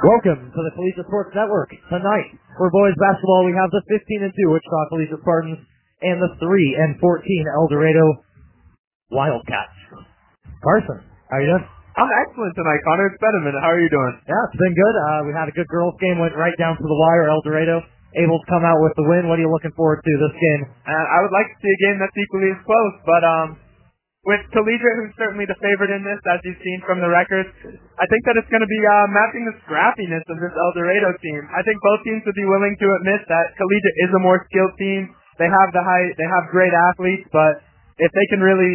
Welcome to the Collegiate Sports Network. Tonight, for boys basketball, we have the 15-2 Wichita Collegiate Spartans and the 3-14 El Dorado Wildcats. Carson, how are you doing? I'm excellent tonight, Connor. It's been a minute. How are you doing? Yeah, it's been good. We had a good girls game, went right down to the wire. El Dorado able to come out with the win. What are you looking forward to this game? I would like to see a game that's equally as close, but with Collegiate, who's certainly the favorite in this, as you've seen from the records, I think that it's going to be matching the scrappiness of this El Dorado team. I think both teams would be willing to admit that Collegiate is a more skilled team. They have the height, they have great athletes, but if they can really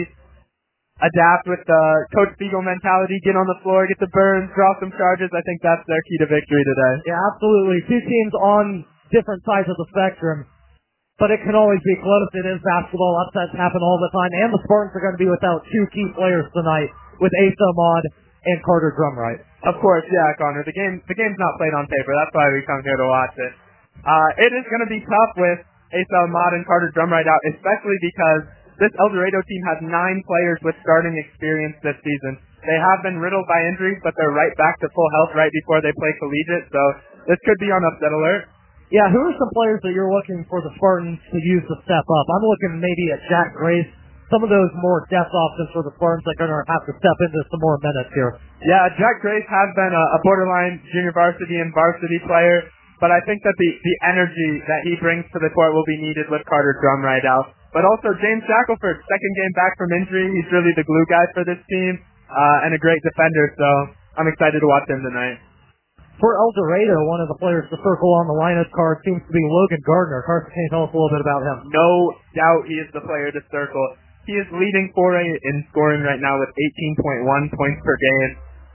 adapt with the Coach Spiegel mentality, get on the floor, get the burns, draw some charges, I think that's their key to victory today. Yeah, absolutely. Two teams on different sides of the spectrum. But it can always be close. It is basketball. Upsets happen all the time. And the Spartans are going to be without two key players tonight with Asa Ahmad and Carter Drumright. Of course, yeah, Connor. The game's not played on paper. That's why we come here to watch it. It is going to be tough with Asa Ahmad and Carter Drumright out, especially because this El Dorado team has 9 players with starting experience this season. They have been riddled by injuries, but they're right back to full health right before they play Collegiate, so this could be on upset alert. Yeah, who are some players that you're looking for the Spartans to use to step up? I'm looking maybe at Jack Grace, some of those more depth options for the Spartans that are going to have to step into some more minutes here. Yeah, Jack Grace has been a borderline junior varsity and varsity player, but I think that the energy that he brings to the court will be needed with Carter Drumright out. But also James Shackelford, second game back from injury. He's really the glue guy for this team and a great defender, so I'm excited to watch him tonight. For El Dorado, one of the players to circle on the lineup card seems to be Logan Gardner. Carson, can you tell us a little bit about him? No doubt he is the player to circle. He is leading 4A in scoring right now with 18.1 points per game.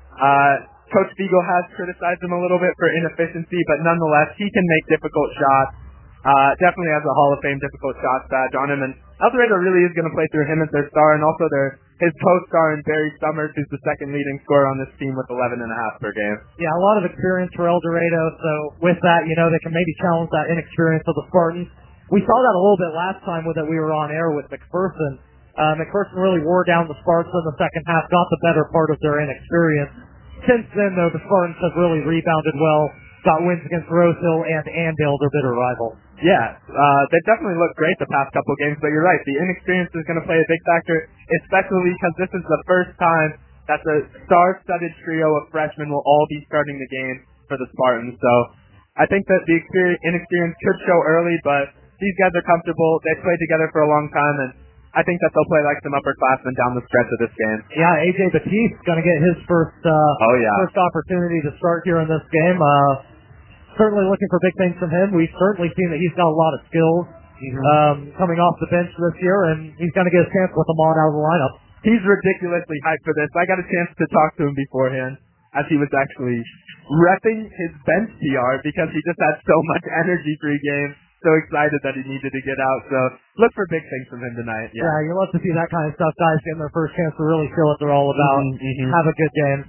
Coach Spiegel has criticized him a little bit for inefficiency, but nonetheless, he can make difficult shots. Definitely has a Hall of Fame difficult shots badge on him, and El Dorado really is going to play through him as their star, and also his co-star in Barry Summers, who's the second leading scorer on this team with 11.5 per game. Yeah, a lot of experience for El Dorado, so with that, they can maybe challenge that inexperience of the Spartans. We saw that a little bit last time that we were on air with McPherson. McPherson really wore down the Spartans in the second half, got the better part of their inexperience. Since then, though, the Spartans have really rebounded well, got wins against Rosehill and Andale, their bitter rival. Yeah, they've definitely looked great the past couple games, but you're right, the inexperience is going to play a big factor, especially because this is the first time that the star-studded trio of freshmen will all be starting the game for the Spartans. So I think that the inexperience could show early, but these guys are comfortable. They've played together for a long time, and I think that they'll play like some upperclassmen down the stretch of this game. Yeah, AJ Batiste going to get his first opportunity to start here in this game. Certainly looking for big things from him. We've certainly seen that he's got a lot of skills coming off the bench this year, and he's going to get a chance with Ahmad out of the lineup. He's ridiculously hyped for this. I got a chance to talk to him beforehand as he was actually repping his bench PR because he just had so much energy pre-game. So excited that he needed to get out. So look for big things from him tonight. Yeah, you love to see that kind of stuff. Guys getting their first chance to really show what they're all about. Have a good game.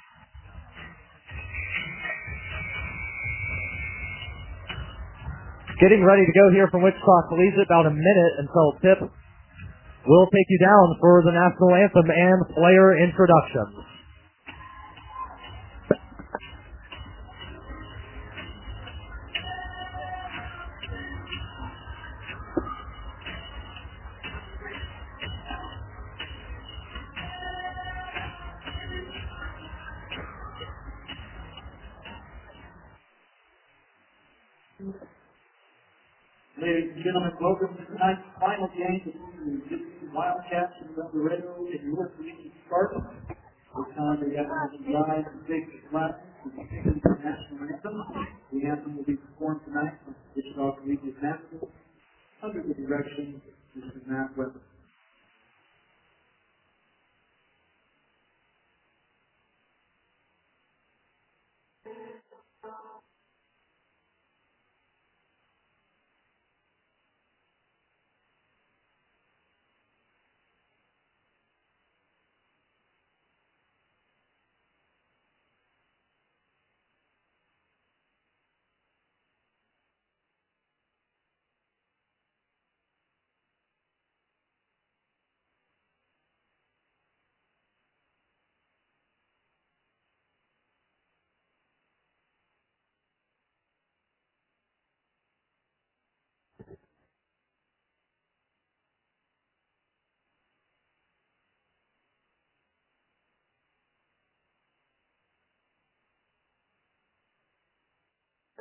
Getting ready to go here from Wichita Collegiate, about a minute until tip. We'll take you down for the national anthem and player introductions. Ladies and gentlemen, welcome to tonight's final game between the Wildcats and El Dorado and your Collegiate Spartans. This time we have to drive and take the class to the national anthem. The anthem will be performed tonight from Wichita Collegiate National under the direction of Mr. Matt Weber.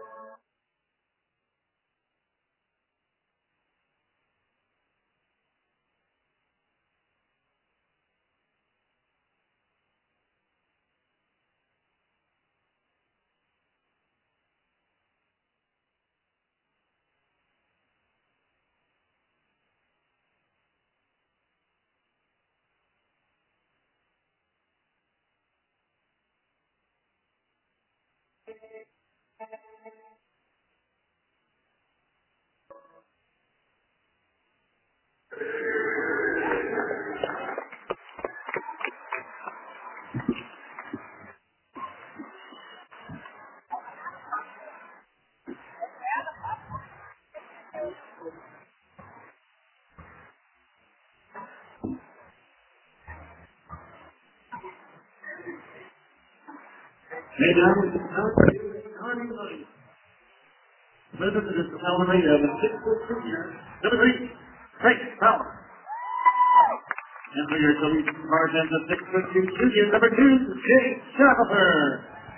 And now it's starting line. Representative of Alameda, the 6-foot junior, number 3, Frank Fowler. And for your Toledo Spartans, the 6-foot junior, number 2, Jay Shackelford.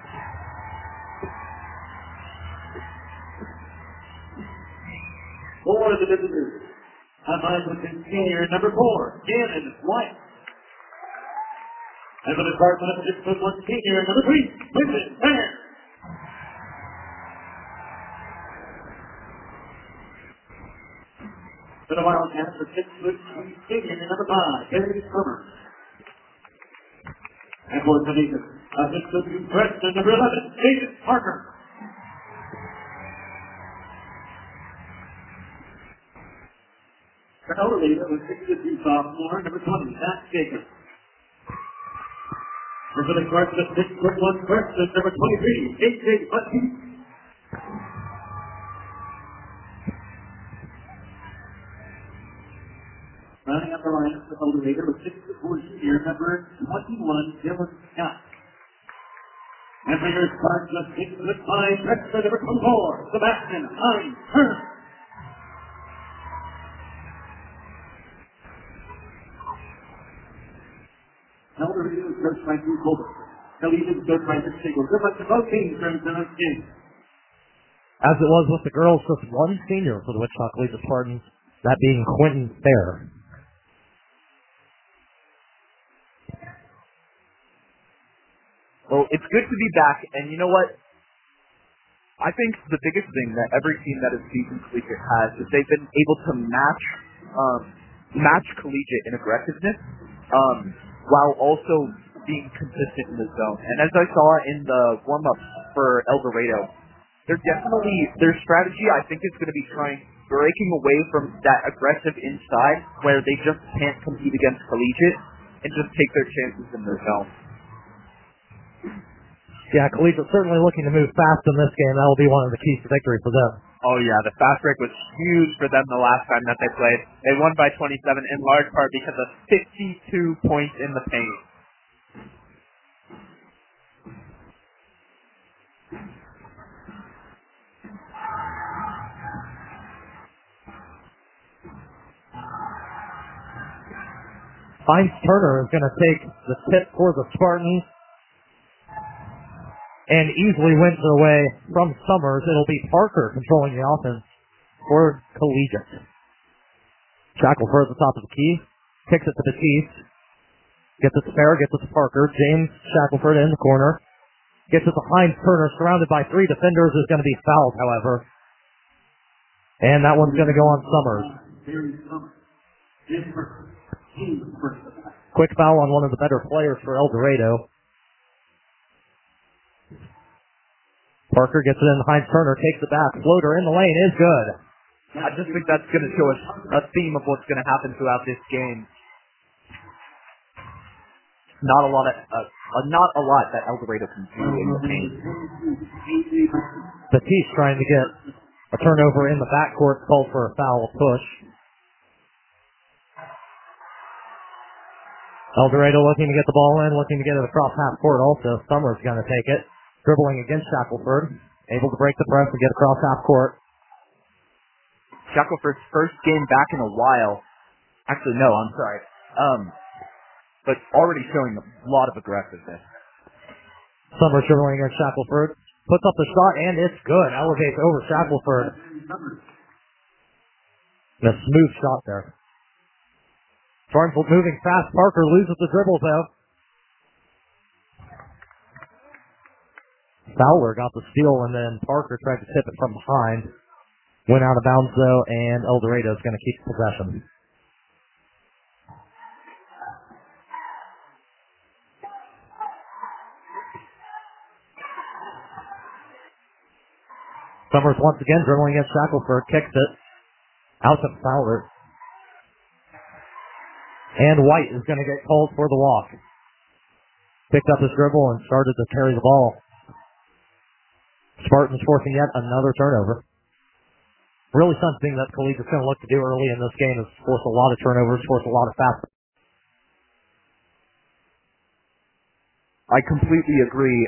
For the visitors, on 5-foot senior, number 4, Gannon White. And for the Spartans, the 6-foot senior, number 3, Vincent Fair. For the Wildcats, the 6-foot senior, number 5, Gary Summers. And for Toledo, a 6-foot freshman, number 11, David Parker. For Toledo, the 6'2" sophomore, number 20, Matt Jacobs. And for the Spartans, the 6'1" freshman, number 23, AJ Button. Running up the line for Toledo, the 6'4" senior, number 21, Dylan Scott. And for your Spartans, the 6'5" freshman, number 24, Sebastian Hines Hearn. Toledo is coached by Drew Colbert. Toledo is coached by Rich Siegel. Good luck to both teams during tonight's game. As it was with the girls, just one senior for the Wichita Collegiate Spartans, that being Quentin Fair. Well, it's good to be back, and you know what? I think the biggest thing that every team that is seasoned collegiate has is they've been able to match collegiate in aggressiveness, while also being consistent in the zone. And as I saw in the warm-up for El Dorado, their strategy, I think, is going to be breaking away from that aggressive inside where they just can't compete against collegiate and just take their chances in their zone. Yeah, Collegiate certainly looking to move fast in this game. That will be one of the keys to victory for them. Oh yeah, the fast break was huge for them the last time that they played. They won by 27 in large part because of 52 points in the paint. Heinz Turner is going to take the tip for the Spartans and easily wins it away from Summers. It'll be Parker controlling the offense for Collegiate. Shackelford at the top of the key. Kicks it to Batiste. Gets it to Fair. Gets it to Parker. James Shackelford in the corner. Gets it to Heinz Turner, surrounded by 3 defenders. Is going to be fouled, however. And that one's going to go on Summers. Quick foul on one of the better players for El Dorado. Parker gets it in. Heinz Turner takes it back. Floater in the lane is good. I just think that's going to show us a theme of what's going to happen throughout this game. Not a lot that El Dorado can do in the paint. Batiste trying to get a turnover in the backcourt, called for a foul push. El Dorado looking to get the ball in, looking to get it across half court also. Summers going to take it. Dribbling against Shackelford. Able to break the press and get across half court. Shackelford's first game back in a while. Actually, no, I'm sorry. But already showing a lot of aggressiveness. Summers dribbling against Shackelford. puts up the shot, and it's good. Elevates over Shackelford. And a smooth shot there. Spartans moving fast. Parker loses the dribble, though. Fowler got the steal, and then Parker tried to tip it from behind. Went out of bounds, though, and El Dorado's going to keep possession. Summers once again dribbling against Shackelford, kicks it out to Fowler. And White is going to get called for the walk. Picked up his dribble and started to carry the ball. Spartans forcing yet another turnover. Really something that Collegiate's going to look to do early in this game is force a lot of turnovers, force a lot of fast. I completely agree.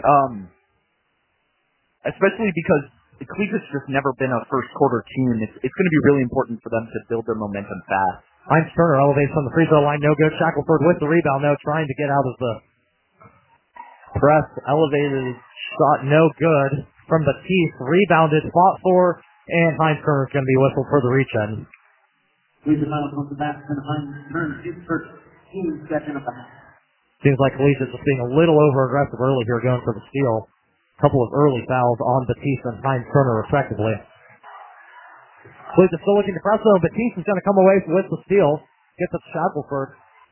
Especially because Collegiate's just never been a first quarter team. It's going to be really important for them to build their momentum fast. Heinz Turner elevates from the free throw line, no good. Shackelford with the rebound, though, trying to get out of the press. Elevated shot, no good. From Batiste, rebounded, fought for, and Heinz Turner's going to be whistled for the reach-in. Collegiate final comes back to Heinz Turner, his first team second of the half. Seems like Collegiate's just being a little over-aggressive early here, going for the steal. A couple of early fouls on Batiste and Heinz Turner, respectively. Collegiate's still looking to press, though. Batiste is going to come away with the steal. Gets it to Shackelford.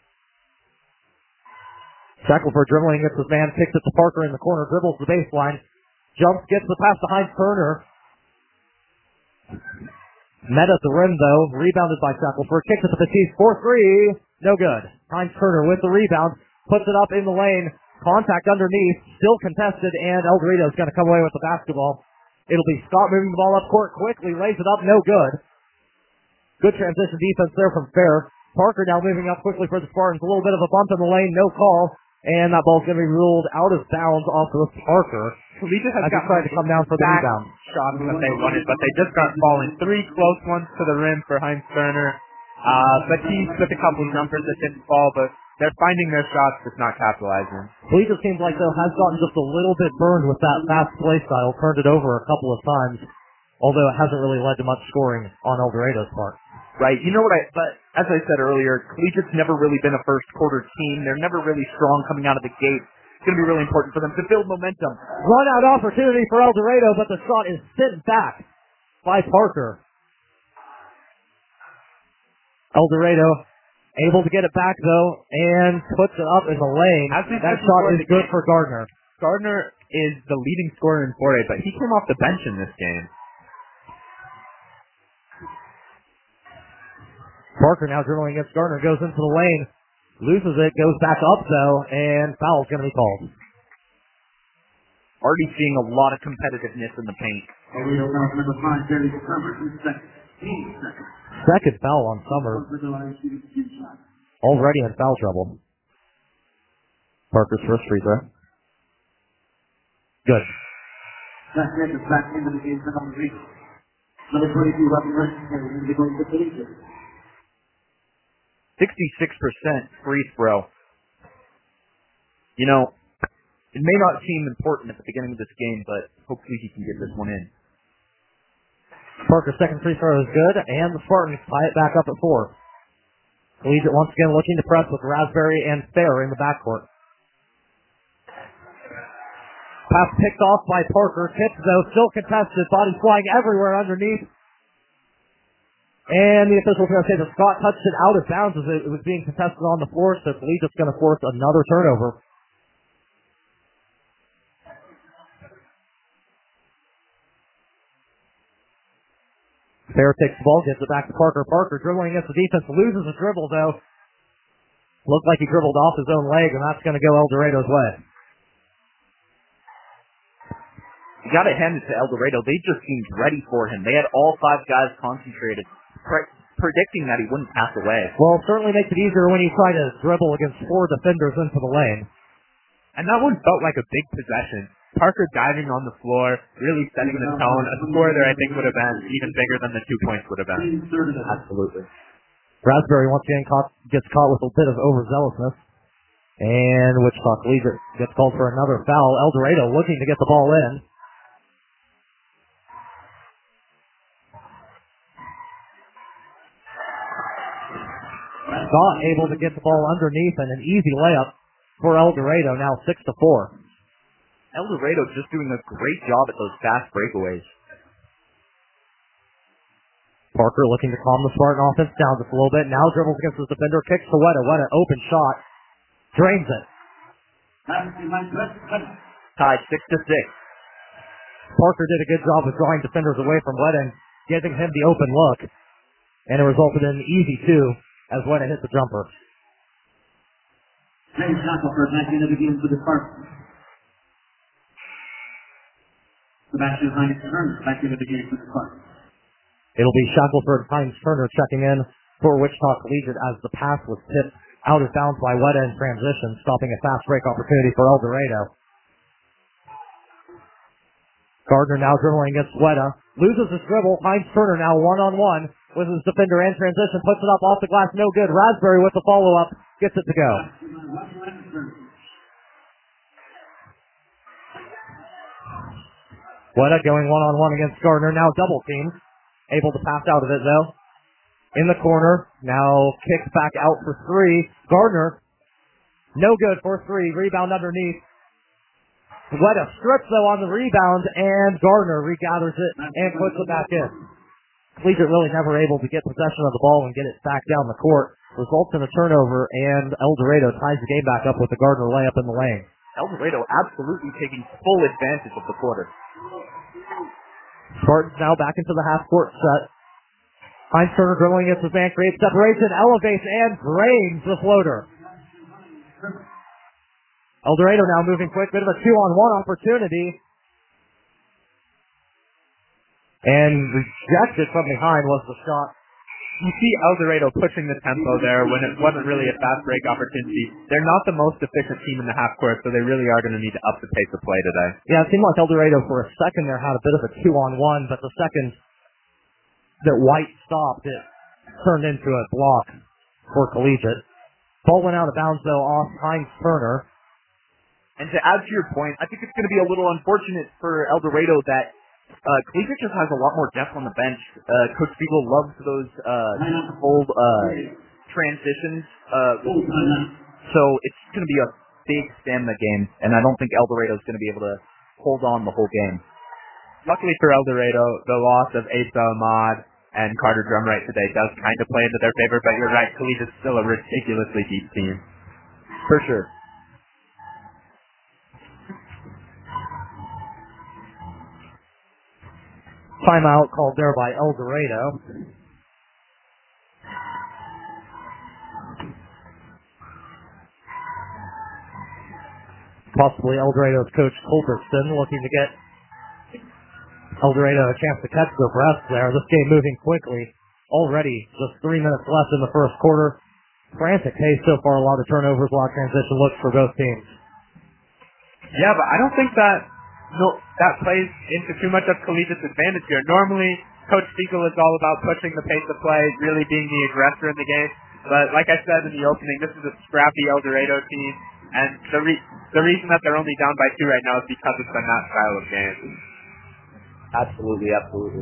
Shackelford dribbling against his man, kicks it to Parker in the corner, dribbles the baseline. Jumps, gets the pass to Heinz Turner. Met at the rim, though. Rebounded by Shackelford. Kicks it to Batiste. 4-3. No good. Heinz Turner with the rebound. Puts it up in the lane. Contact underneath. Still contested, and El Dorado is going to come away with the basketball. It'll be Scott moving the ball up court quickly. Lays it up. No good. Good transition defense there from Fair. Parker now moving up quickly for the Spartans. A little bit of a bump in the lane. No call. And that ball's going to be ruled out of bounds off of Parker. Collegiate has tried to come down for the rebound. Shots that they wanted, but they just got falling. 3 close ones to the rim for Heinz Turner. Batiste with a couple jumpers that didn't fall, but they're finding their shots, just not capitalizing. Collegiate seems like, though, has gotten just a little bit burned with that fast play style. Turned it over a couple of times, although it hasn't really led to much scoring on El Dorado's part. Right. You know what but as I said earlier, Collegiate's never really been a first quarter team. They're never really strong coming out of the gate. It's going to be really important for them to build momentum. Run out opportunity for El Dorado, but the shot is sent back by Parker. El Dorado able to get it back, though, and puts it up in the lane. That shot is good for Gardner. Gardner is the leading scorer in 4A, but he came off the bench in this game. Parker now dribbling against Gardner, goes into the lane, loses it, goes back up, though, and foul's going to be called. Already seeing a lot of competitiveness in the paint. Second foul on Summers. Already in foul trouble. Parker's first free throw. Good. Back into the game for number 3. Number 22, Robin Rushing, going to Collegiate. 66% free throw. You know, it may not seem important at the beginning of this game, but hopefully he can get this one in. Parker's second free throw is good, and the Spartans tie it back up at 4. Collegiate once again looking to press with Raspberry and Fair in the backcourt. Pass picked off by Parker. Tipped, though, still contested. Body flying everywhere underneath. And the official's going to say that Scott touched it out of bounds as it was being contested on the floor, so Collegiate's going to force another turnover. Fair takes the ball, gives it back to Parker. Parker dribbling against the defense, loses the dribble, though. Looked like he dribbled off his own leg, and that's going to go El Dorado's way. You got to hand it to El Dorado. They just seemed ready for him. They had all 5 guys concentrated, predicting that he wouldn't pass away. Well, it certainly makes it easier when you try to dribble against 4 defenders into the lane. And that one felt like a big possession. Parker diving on the floor, really setting the tone. A score there I think would have been even bigger than the 2 points would have been. Absolutely. Raspberry once again gets caught with a bit of overzealousness. And Wichita Collegiate gets called for another foul. El Dorado looking to get the ball in. Scott able to get the ball underneath and an easy layup for El Dorado, now 6-4. El Dorado just doing a great job at those fast breakaways. Parker looking to calm the Spartan offense down just a little bit. Now dribbles against his defender, kicks to Weta. Weta, open shot. Drains it. Tied 6-6. Parker did a good job of drawing defenders away from Weta and giving him the open look. And it resulted in an easy 2 as Weta hit the jumper. James Shackelford back into the game for the Spartans. Sebastian Heinz Turner back into the game for the Spartans. It'll be Shackelford Heinz Turner checking in for Wichita Collegiate as the pass was tipped out of bounds by Weta in transition, stopping a fast break opportunity for El Dorado. Gardner now dribbling against Weta. Loses his dribble. Heinz Turner now one-on-one with his defender in transition. Puts it up off the glass. No good. Raspberry with the follow-up. Gets it to go. Weta going one-on-one against Gardner. Now double team. Able to pass out of it, though. In the corner. Now kicks back out for 3. Gardner. No good for 3. Rebound underneath. Weta strips, though, on the rebound, and Gardner regathers it and puts it back in. Collegiate really never able to get possession of the ball and get it back down the court. Results in a turnover, and El Dorado ties the game back up with the Gardner layup in the lane. El Dorado absolutely taking full advantage of the quarter. Spartans now back into the half-court set. Heinz Turner dribbling against his man, creates separation, elevates, and drains the floater. El Dorado now moving quick, bit of a 2-on-1 opportunity. And rejected from behind was the shot. You see El Dorado pushing the tempo there when it wasn't really a fast break opportunity. They're not the most efficient team in the half court, so they really are going to need to up the pace of play today. Yeah, it seemed like El Dorado for a second there had a bit of a 2-on-1, but the second that White stopped, it turned into a block for Collegiate. Ball went out of bounds, though, off Heinz Turner. And to add to your point, I think it's going to be a little unfortunate for El Dorado that Collegiate just has a lot more depth on the bench. Coach Spiegel loves those bold transitions. So it's going to be a big stamina game, and I don't think El Dorado is going to be able to hold on the whole game. Luckily for El Dorado, the loss of Asa Ahmad and Carter Drumright today does kind of play into their favor, but you're right, Collegiate's still a ridiculously deep team. For sure. Timeout called there by El Dorado. Possibly El Dorado's coach Culbertson looking to get El Dorado a chance to catch the breath there. This game moving quickly. Already just 3 minutes left in the first quarter. Frantic pace so far, a lot of turnovers, a lot of transition looks for both teams. Yeah, but I don't think that plays into too much of Collegiate's advantage here. Normally, Coach Spiegel is all about pushing the pace of play, really being the aggressor in the game. But like I said in the opening, this is a scrappy El Dorado team, and the reason that they're only down by 2 right now is because it's been that style of game. Absolutely, absolutely.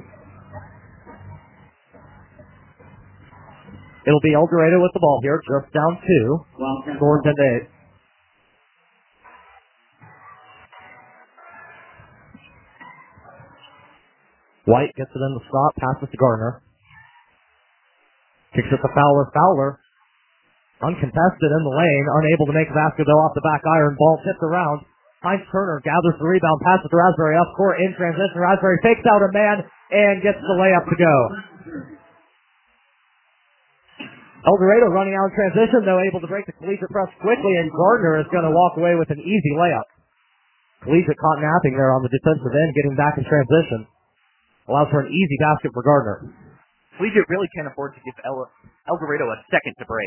It'll be El Dorado with the ball here, just down 2. Score 10-8. White gets it in the slot, passes to Gardner. Kicks it to Fowler. Fowler, uncontested in the lane, unable to make a basket though off the back iron. Ball tipped around. Heinz Turner gathers the rebound, passes to Raspberry up court in transition. Raspberry fakes out a man and gets the layup to go. El Dorado running out in transition, though, able to break the Collegiate press quickly, and Gardner is going to walk away with an easy layup. Collegiate caught napping there on the defensive end, getting back in transition. Allows for an easy basket for Gardner. Collegiate really can't afford to give El Dorado a second to break.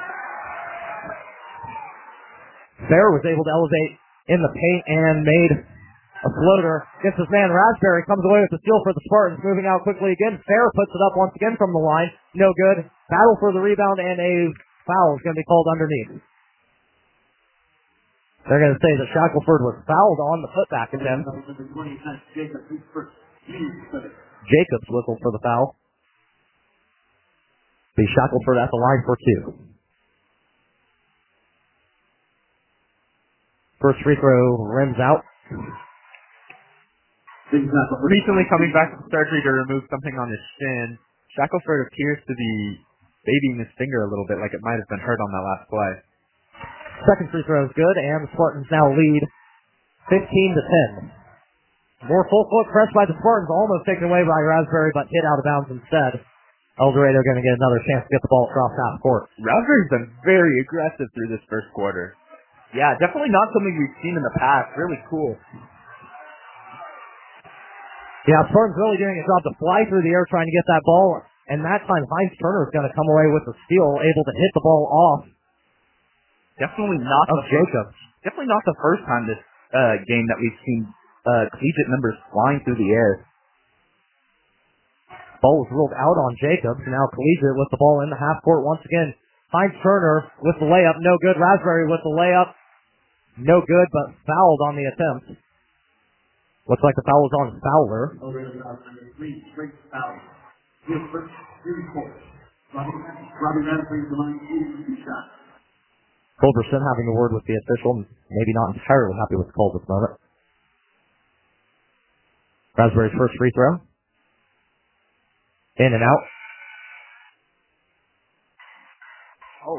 Fair was able to elevate in the paint and made a floater. Gets his man Raspberry, comes away with the steal for the Spartans, moving out quickly again. Fair puts it up once again from the line. No good. Battle for the rebound, and a foul is going to be called underneath. They're going to say that Shackelford was fouled on the putback attempt. Jacobs whistled for the foul. Be Shackelford at the line for 2. First free throw rims out. Recently coming back from surgery to remove something on his shin, Shackelford appears to be babying his finger a little bit, like it might have been hurt on that last play. Second free throw is good, and the Spartans now lead 15-10. More full court press by the Spartans, almost taken away by Raspberry, but hit out of bounds instead. El Dorado going to get another chance to get the ball across half court. Raspberry's been very aggressive through this first quarter. Yeah, definitely not something we've seen in the past. Really cool. Yeah, Spartans really doing a job to fly through the air trying to get that ball, and that time Heinz Turner is going to come away with the steal, able to hit the ball off. Definitely not of Jacobs. Definitely not the first time this game that we've seen collegiate numbers flying through the air. Ball was ruled out on Jacobs. Now Collegiate with the ball in the half court once again. Heinz Turner with the layup, no good. Raspberry with the layup, no good, but fouled on the attempt. Looks like the foul was on Fowler. Culberson having a word with the official, maybe not entirely happy with the call at this moment. Raspberry's first free throw. In and out. Oh,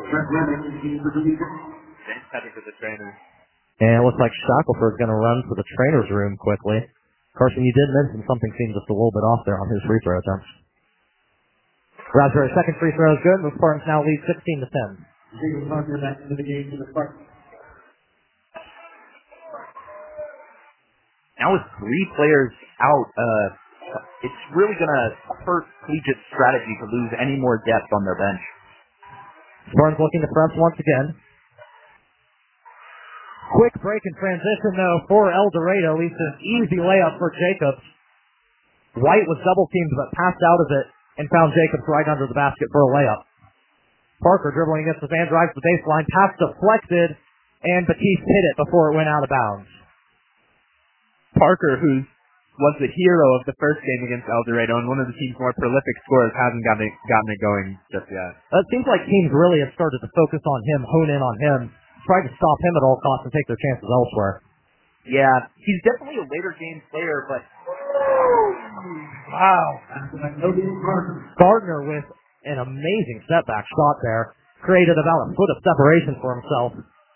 headed to the trainer. And it looks like Shackelford's going to run to the trainer's room quickly. Carson, you did mention something seemed just a little bit off there on his free throw attempts. Raspberry's second free throw is good, and the Spartans now lead 16-10. Back into the game for the Spartans. Now with 3 players out, it's really going to hurt Collegiate's strategy to lose any more depth on their bench. Spartans looking to press once again. Quick break in transition, though, for El Dorado. Leads to an easy layup for Jacobs. White was double-teamed, but passed out of it and found Jacobs right under the basket for a layup. Parker dribbling against the man, drives the baseline. Pass deflected, and Batiste hit it before it went out of bounds. Parker, who was the hero of the first game against El Dorado and one of the team's more prolific scorers, hasn't gotten it going just yet. It seems like teams really have started to focus on him, hone in on him, try to stop him at all costs and take their chances elsewhere. Yeah, he's definitely a later game player, but... Wow. Gardner with an amazing setback shot there. Created about a foot of separation for himself.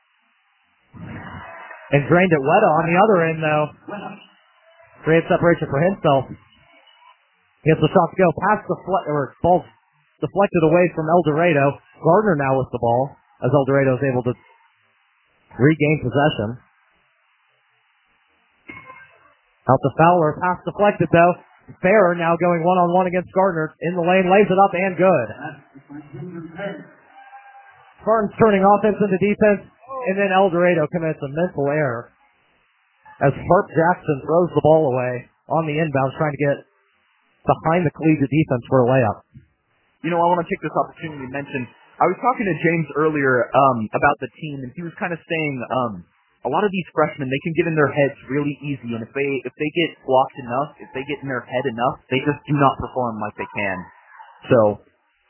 And drained it Weta on the other end, though. Created separation for himself. Gets the shot to go past the ball deflected away from El Dorado. Gardner now with the ball as El Dorado is able to regain possession. Out to Fowler, pass deflected though. Fair now going one-on-one against Gardner. In the lane, lays it up and good. Spartans turning offense into defense, and then El Dorado commits a mental error as Harp Jackson throws the ball away on the inbound, trying to get behind the Collegiate defense for a layup. You know, I want to take this opportunity to mention, I was talking to James earlier about the team, and he was kind of saying a lot of these freshmen, they can get in their heads really easy, and if they get blocked enough, if they get in their head enough, they just do not perform like they can. So,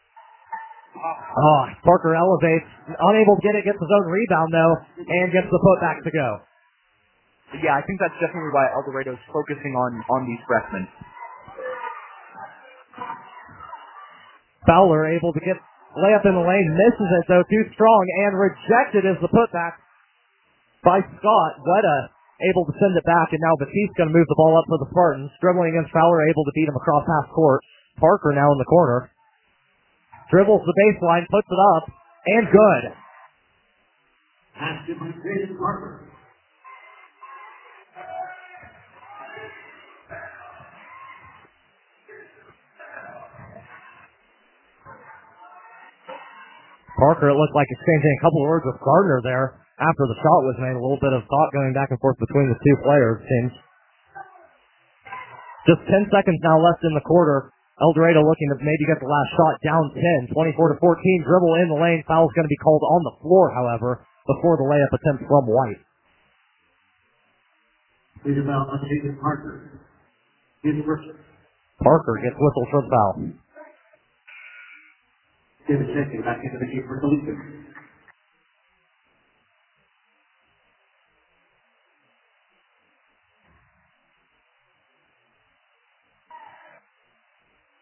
Parker elevates, unable to get it, gets his own rebound though, and gets the putback to go. Yeah, I think that's definitely why El Dorado's focusing on these freshmen. Fowler able to get layup in the lane, misses it though, too strong, and rejected as the putback by Scott. Weta able to send it back, and now Batiste going to move the ball up for the Spartans. Dribbling against Fowler, able to beat him across half court. Parker now in the corner. Dribbles the baseline, puts it up, and good. Parker, it looked like exchanging a couple of words with Gardner there after the shot was made. A little bit of thought going back and forth between the two players, it seems. Just 10 seconds now left in the quarter. El Dorado looking to maybe get the last shot down 10, 24-14. Dribble in the lane. Foul's going to be called on the floor, however, before the layup attempt from White. Parker gets whistled for the foul. Back into the game for Collegiate.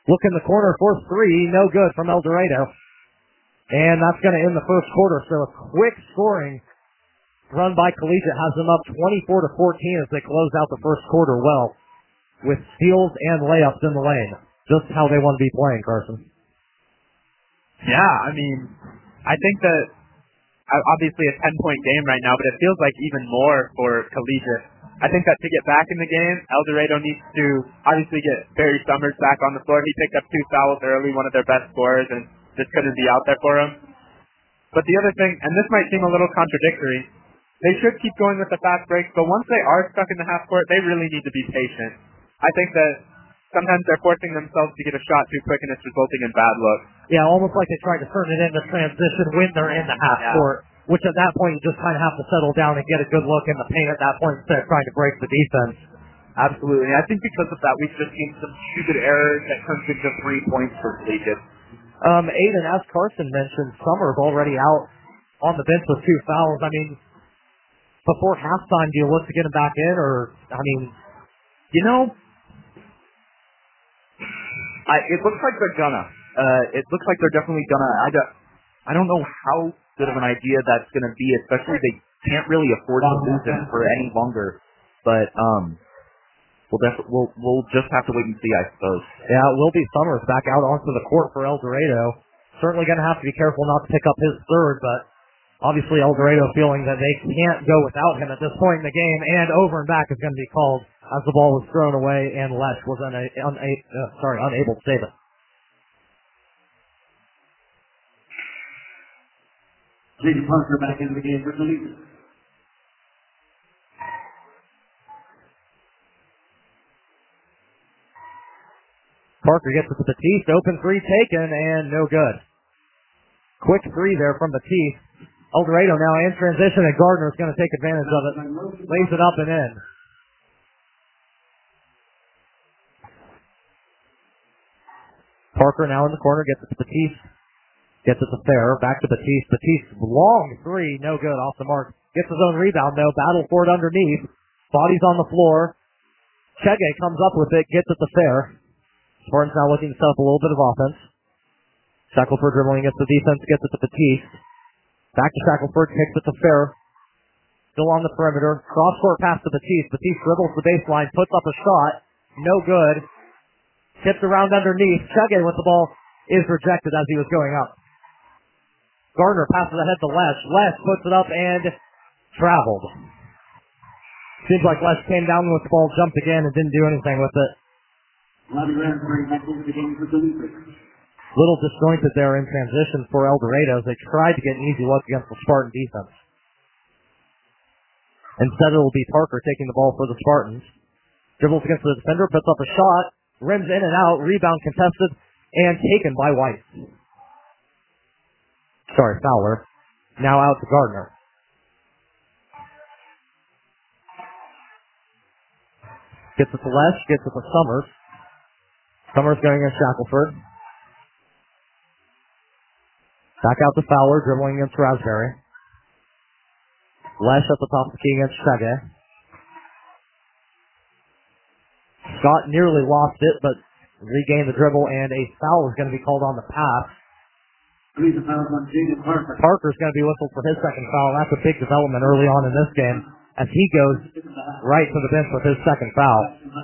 Look in the corner for three, no good from El Dorado. And that's going to end the first quarter. So a quick scoring run by Collegiate has them up 24-14 as they close out the first quarter well, with steals and layups in the lane. Just how they want to be playing, Carson. Yeah, I mean, I think that obviously a 10-point game right now, but it feels like even more for Collegiate. I think that to get back in the game, El Dorado needs to obviously get Barry Summers back on the floor. He picked up 2 fouls early, one of their best scorers, and just couldn't be out there for him. But the other thing, and this might seem a little contradictory, they should keep going with the fast breaks, but once they are stuck in the half court, they really need to be patient. I think that sometimes they're forcing themselves to get a shot too quick, and it's resulting in bad looks. Yeah, almost like they tried to turn it into transition when they're in the half court, which at that point you just kind of have to settle down and get a good look in the paint at that point instead of trying to break the defense. Absolutely. I think because of that, we've just seen some stupid errors that turns into 3 points for Collegiate. Aiden, as Carson mentioned, Summers already out on the bench with 2 fouls. I mean, before halftime, do you look to get him back in, or, I mean... You know, it looks like they're gonna. It looks like they're definitely gonna. I don't know how good of an idea that's gonna be, especially they can't really afford to lose him for any longer. But we'll just have to wait and see, I suppose. Yeah, it will be Summers back out onto the court for El Dorado. Certainly going to have to be careful not to pick up his third, but obviously El Dorado feeling that they can't go without him at this point in the game, and over and back is going to be called as the ball was thrown away and Lesh was unable to save it. Jaden Parker back into the game for Collegiate. Parker gets it to Batiste, open three taken, and no good. Quick three there from Batiste. El Dorado now in transition, and Gardner's going to take advantage of it. Lays it up and in. Parker now in the corner, gets it to Batiste. Gets it to Fair, back to Batiste. Batiste, long three, no good, off the mark. Gets his own rebound, though. Battle for it underneath. Body's on the floor. Chege comes up with it, gets it to Fair. Spartans now looking to set up a little bit of offense. Shackelford dribbling against the defense, gets it to Batiste. Back to Shackelford, kicks it to Fair. Still on the perimeter. Cross-court pass to Batiste. Batiste dribbles the baseline, puts up a shot. No good. Tipped around underneath. Chege with the ball is rejected as he was going up. Gardner passes ahead to Lesh. Lesh puts it up and traveled. Seems like Lesh came down with the ball, jumped again, and didn't do anything with it. Little disjointed there in transition for El Dorado as they tried to get an easy look against the Spartan defense. Instead, it will be Parker taking the ball for the Spartans. Dribbles against the defender, puts up a shot, rims in and out, rebound contested, and taken by White. Sorry, Fowler. Now out to Gardner. Gets it to Lesh, gets it to Summers. Summers going against Shackelford. Back out to Fowler, dribbling against Raspberry. Lesh at the top of the key against Chege. Scott nearly lost it, but regained the dribble, and a foul is going to be called on the pass. Parker's going to be whistled for his second foul. That's a big development early on in this game, as he goes right to the bench with his second foul.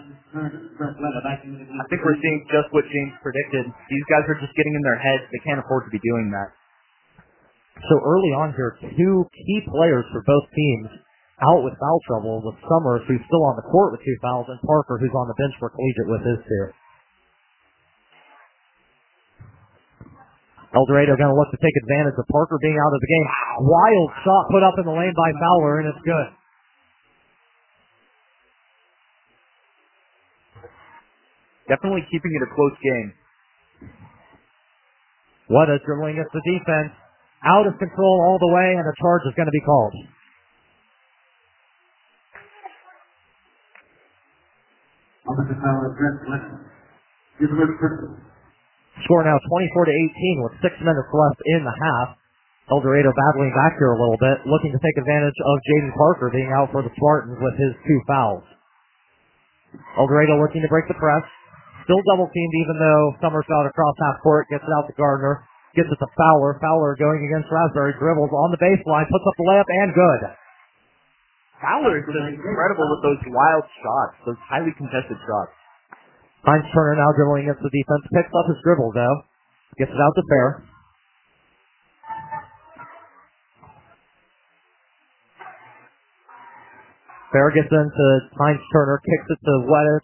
I think we're seeing just what James predicted. These guys are just getting in their heads. They can't afford to be doing that. So early on here, 2 key players for both teams out with foul trouble, with Summers, who's still on the court with 2 fouls, and Parker, who's on the bench for Collegiate with his 2. El Dorado going to look to take advantage of Parker being out of the game. Wild shot put up in the lane by Fowler, and it's good. Definitely keeping it a close game. What a dribbling against the defense. Out of control all the way, and a charge is going to be called. Score now 24-18 with 6 minutes left in the half. El Dorado battling back here a little bit, looking to take advantage of Jaden Parker being out for the Spartans with his 2 fouls. El Dorado looking to break the press. Still double teamed even though Summers got across half court, gets it out to Gardner, gets it to Fowler. Fowler going against Raspberry, dribbles on the baseline, puts up the layup, and good. Fowler is just incredible with those wild shots, those highly contested shots. Heinz Turner now dribbling against the defense, picks up his dribble though, gets it out to Fair. Fair gets into Heinz Turner, kicks it to Weta,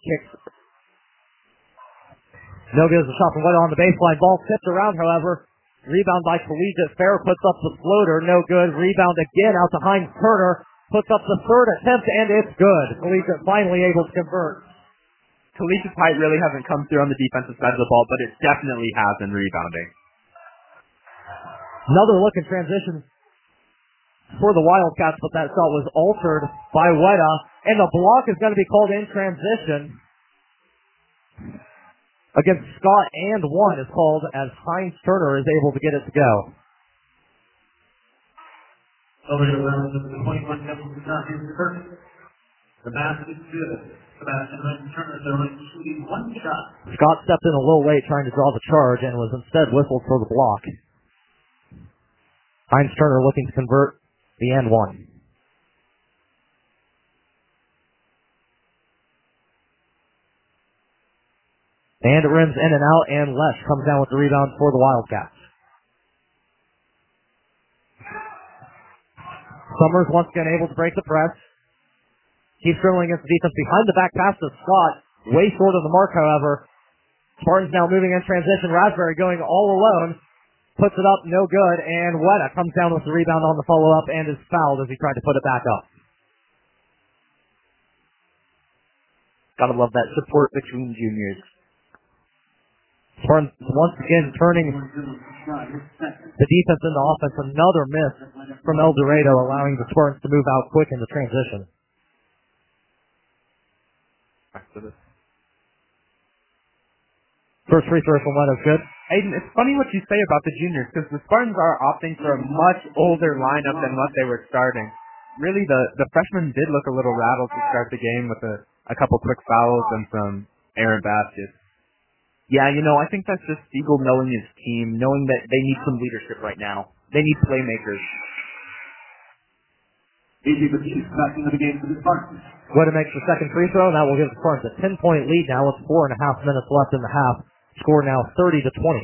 no good as a shot from Weta on the baseline. Ball tipped around, however. Rebound by Collegiate. Fair puts up the floater, no good. Rebound again out to Heinz Turner. Puts up the third attempt, and it's good. Collegiate finally able to convert. Collegiate's height really hasn't come through on the defensive side of the ball, but it definitely has in rebounding. Another look in transition for the Wildcats, but that shot was altered by Weta, and the block is going to be called in transition against Scott, and one is called as Heinz Turner is able to get it to go. Over to the 21 seconds is not his first. The basket is good. Sebastian Heinz Turner throwing shooting one shot. Scott stepped in a little late trying to draw the charge and was instead whistled for the block. Heinz Turner looking to convert the and one. And it rims in and out, and Lesh comes down with the rebound for the Wildcats. Summers once again able to break the press. Keeps dribbling against the defense. Behind the back pass to Scott. Way short of the mark, however. Spartans now moving in transition. Raspberry going all alone. Puts it up, no good, and Weta comes down with the rebound on the follow-up and is fouled as he tried to put it back up. Gotta love that support between juniors. Spartans once again turning the defense into offense. Another miss from El Dorado, allowing the Spartans to move out quick in the transition. First free throw from Weta is good. Aiden, it's funny what you say about the juniors, because the Spartans are opting for a much older lineup than what they were starting. Really, the freshmen did look a little rattled to start the game with a couple quick fouls and some errant baskets. Yeah, I think that's just Siegel knowing his team, knowing that they need some leadership right now. They need playmakers. AJ Batiste back into the game for the Spartans. Weta makes the second free throw, and that will give the Spartans a 10-point lead now with 4.5 minutes left in the half. Score now 30-20.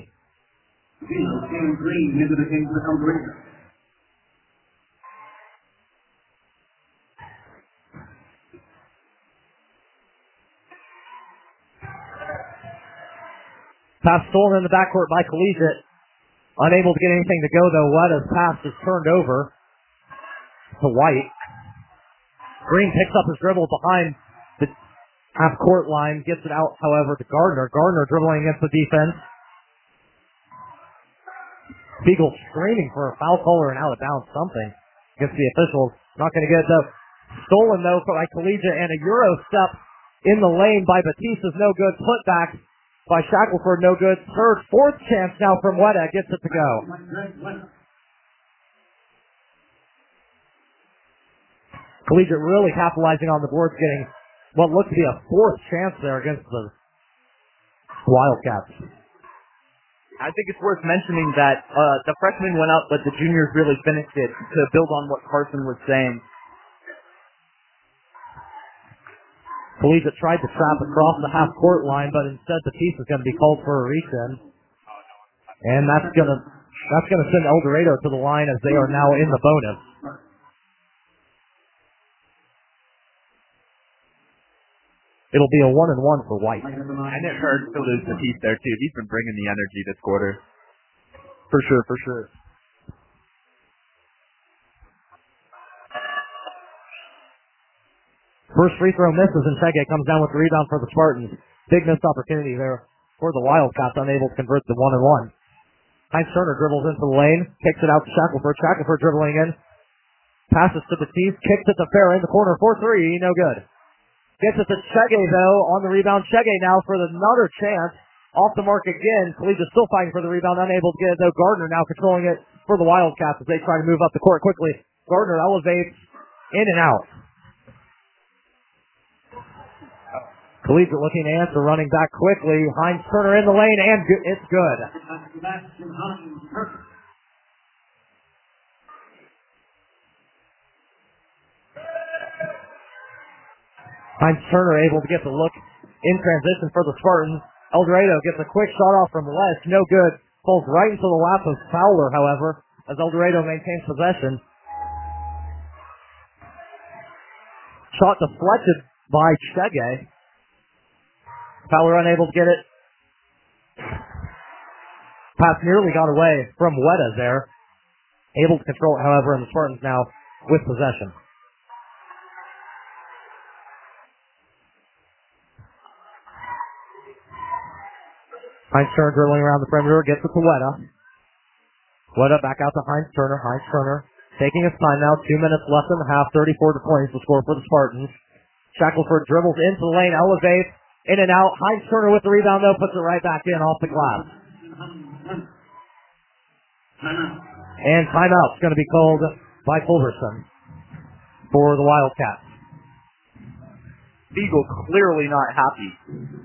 Sam Green into the game for El Dorado. Pass stolen in the backcourt by Collegiate. Unable to get anything to go, though. Weta's pass is turned over to White. Green picks up his dribble behind the half-court line, gets it out, however, to Gardner. Gardner dribbling against the defense. Spiegel screaming for a foul call or an out-of-bounds something against the officials. Not going to get it, though. Stolen, though, by Collegiate, and a Euro step in the lane by Batiste is no good. Put back by Shackelford, no good. Fourth chance now from Weta, gets it to go. Collegiate really capitalizing on the boards, getting what looked to be a fourth chance there against the Wildcats. I think it's worth mentioning that the freshmen went out, but the juniors really finished it to build on what Carson was saying. Collegiate tried to trap across the half-court line, but instead Batiste is going to be called for a reach-in. And that's going to send El Dorado to the line as they are now in the bonus. It'll be a 1-and-1 for White. And it hurts to lose Batiste there, too. He's been bringing the energy this quarter. For sure. First free throw misses, and Chege comes down with the rebound for the Spartans. Big missed opportunity there for the Wildcats, unable to convert the 1-and-1. Heinz Turner dribbles into the lane, kicks it out to Shackelford. Shackelford dribbling in, passes to Batiste, kicks it to Fair in the corner for three, no good. Gets it to Chege, though, on the rebound. Chege now for another chance. Off the mark again. Collegiate still fighting for the rebound, unable to get it, though. Gardner now controlling it for the Wildcats as they try to move up the court quickly. Gardner elevates in and out. Collegiate looking to answer, running back quickly. Heinz Turner in the lane, and it's good. Heinz Turner able to get the look in transition for the Spartans. El Dorado gets a quick shot off from West, no good. Falls right into the lap of Fowler, however, as El Dorado maintains possession. Shot deflected by Chege. Fowler unable to get it. Pass nearly got away from Weta there. Able to control it, however, and the Spartans now with possession. Heinz Turner dribbling around the perimeter, gets it to Weta. Weta back out to Heinz Turner. Heinz Turner taking his time now. 2 minutes left in the half. 34-20 the score for the Spartans. Shackelford dribbles into the lane, elevates, in and out. Heinz Turner with the rebound, though, puts it right back in off the glass. And timeout's going to be called by Culberson for the Wildcats. Beagle clearly not happy.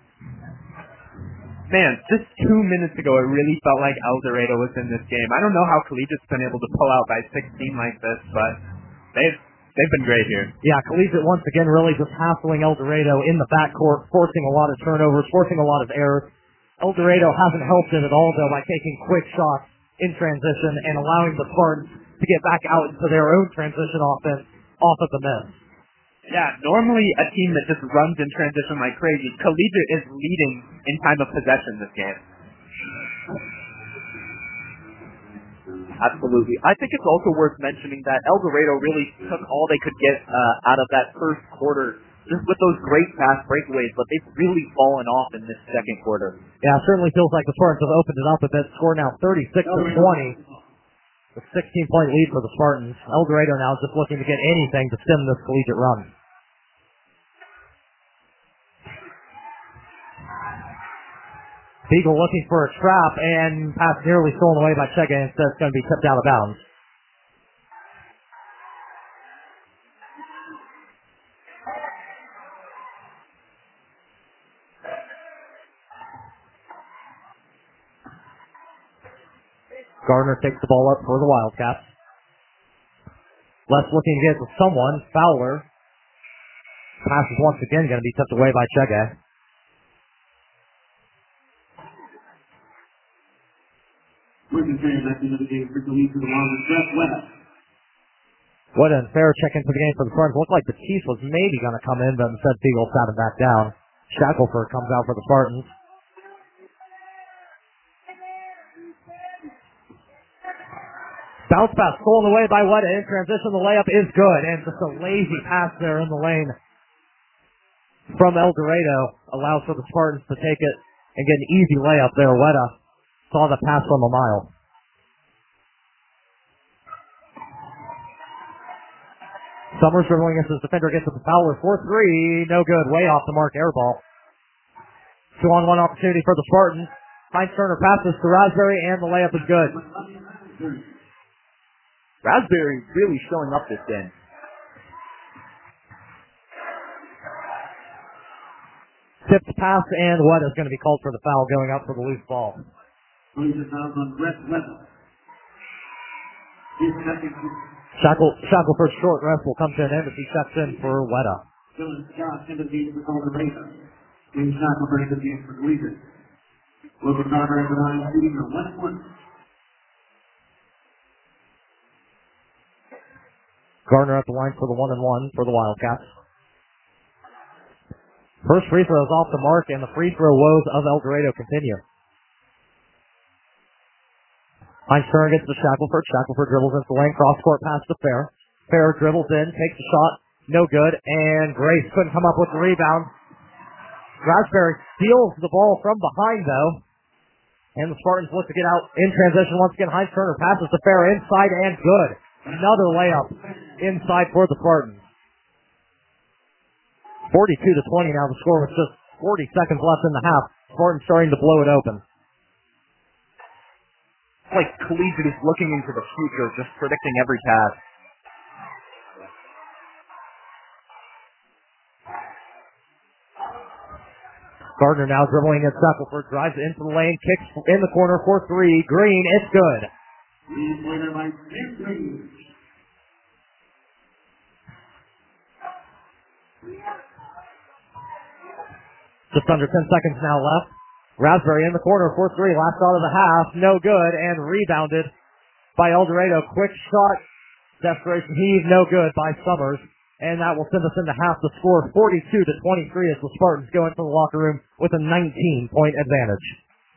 Man, just 2 minutes ago, it really felt like El Dorado was in this game. I don't know how Collegiate's been able to pull out by 16 like this, but they've been great here. Yeah, Collegiate once again really just hassling El Dorado in the backcourt, forcing a lot of turnovers, forcing a lot of errors. El Dorado hasn't helped it at all, though, by taking quick shots in transition and allowing the Spartans to get back out into their own transition offense off of the miss. Yeah, normally a team that just runs in transition like crazy. Collegiate is leading in time of possession this game. Absolutely. I think it's also worth mentioning that El Dorado really took all they could get out of that first quarter, just with those great fast breakaways, but they've really fallen off in this second quarter. Yeah, it certainly feels like the Spartans have opened it up a bit. Score now 36-20. A 16-point lead for the Spartans. El Dorado now is just looking to get anything to stem this Collegiate run. Beagle looking for a trap, and pass nearly stolen away by Chege. Instead, it's going to be tipped out of bounds. Gardner takes the ball up for the Wildcats. Left looking to get to someone. Fowler. Pass is once again going to be tipped away by Chege. What a fair check into the game for the Spartans. Looked like Batiste was maybe going to come in, but instead Beagle sat him back down. Shackelford comes out for the Spartans. Bounce pass stolen away by Weta in transition. The layup is good, and just a lazy pass there in the lane from El Dorado allows for the Spartans to take it and get an easy layup there. Weta saw the pass from a mile. Summers dribbling against his defender, gets to the Fowler for three. No good. Way off the mark. Air ball. 2-on-1 opportunity for the Spartans. Heinz Turner passes to Raspberry, and the layup is good. Raspberry really showing up this game. Tipped pass, and what is going to be called for the foul going out for the loose ball. Shackelford's short rest will come to an end as he checks in for Weta. Gardner at the line for the 1-and-1 for the Wildcats. First free throw is off the mark, and the free throw woes of El Dorado continue. Heinz Turner gets to Shackelford. Shackelford dribbles into the lane. Cross-court pass to Fair. Fair dribbles in, takes a shot. No good. And Grace couldn't come up with the rebound. Raspberry steals the ball from behind, though. And the Spartans look to get out in transition. Once again, Heinz Turner passes to Fair inside and good. Another layup inside for the Spartans. 42-20 now. The score with just 40 seconds left in the half. Spartans starting to blow it open. Like Collegiate is looking into the future, just predicting every pass. Gardner now dribbling at Shackelford, drives into the lane, kicks in the corner for three. Green, it's good. Lead winner by 3. Just under 10 seconds now left. Raspberry in the corner for three, last shot of the half, no good, and rebounded by El Dorado. Quick shot, desperation heave, no good by Summers. And that will send us into half. The score 42-23 as the Spartans go into the locker room with a 19-point advantage.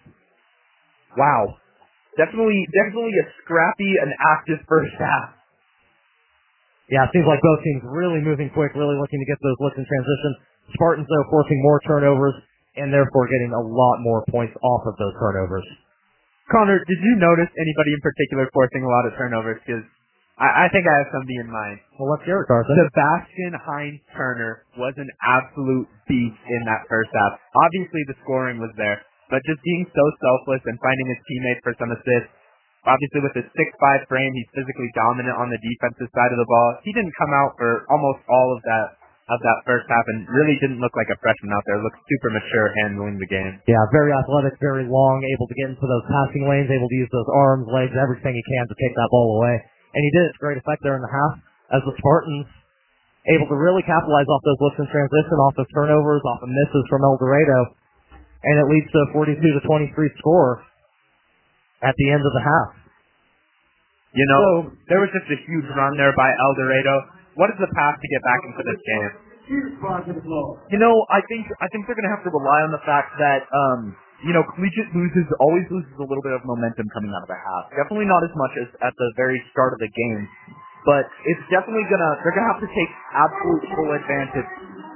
Wow. Definitely a scrappy and active first half. Yeah, it seems like both teams really moving quick, really looking to get those looks in transition. Spartans, though, forcing more turnovers and therefore getting a lot more points off of those turnovers. Connor, did you notice anybody in particular forcing a lot of turnovers? Because I think I have somebody in mind. Well, let's hear it, Carson. Sebastian Hines Turner was an absolute beast in that first half. Obviously, the scoring was there, but just being so selfless and finding his teammates for some assists. Obviously, with his 6'5" frame, he's physically dominant on the defensive side of the ball. He didn't come out for almost all of that first half and really didn't look like a freshman out there. Looked super mature handling the game. Yeah, very athletic, very long, able to get into those passing lanes, able to use those arms, legs, everything he can to take that ball away. And he did it to great effect there in the half as the Spartans able to really capitalize off those looks in transition, off of turnovers, off of misses from El Dorado. And it leads to a 42-23 score at the end of the half. You know, there was just a huge run there by El Dorado. What is the path to get back into this game? You know, I think they're going to have to rely on the fact that, Collegiate always loses a little bit of momentum coming out of a half. Definitely not as much as at the very start of the game, but it's definitely they're going to have to take absolute full advantage.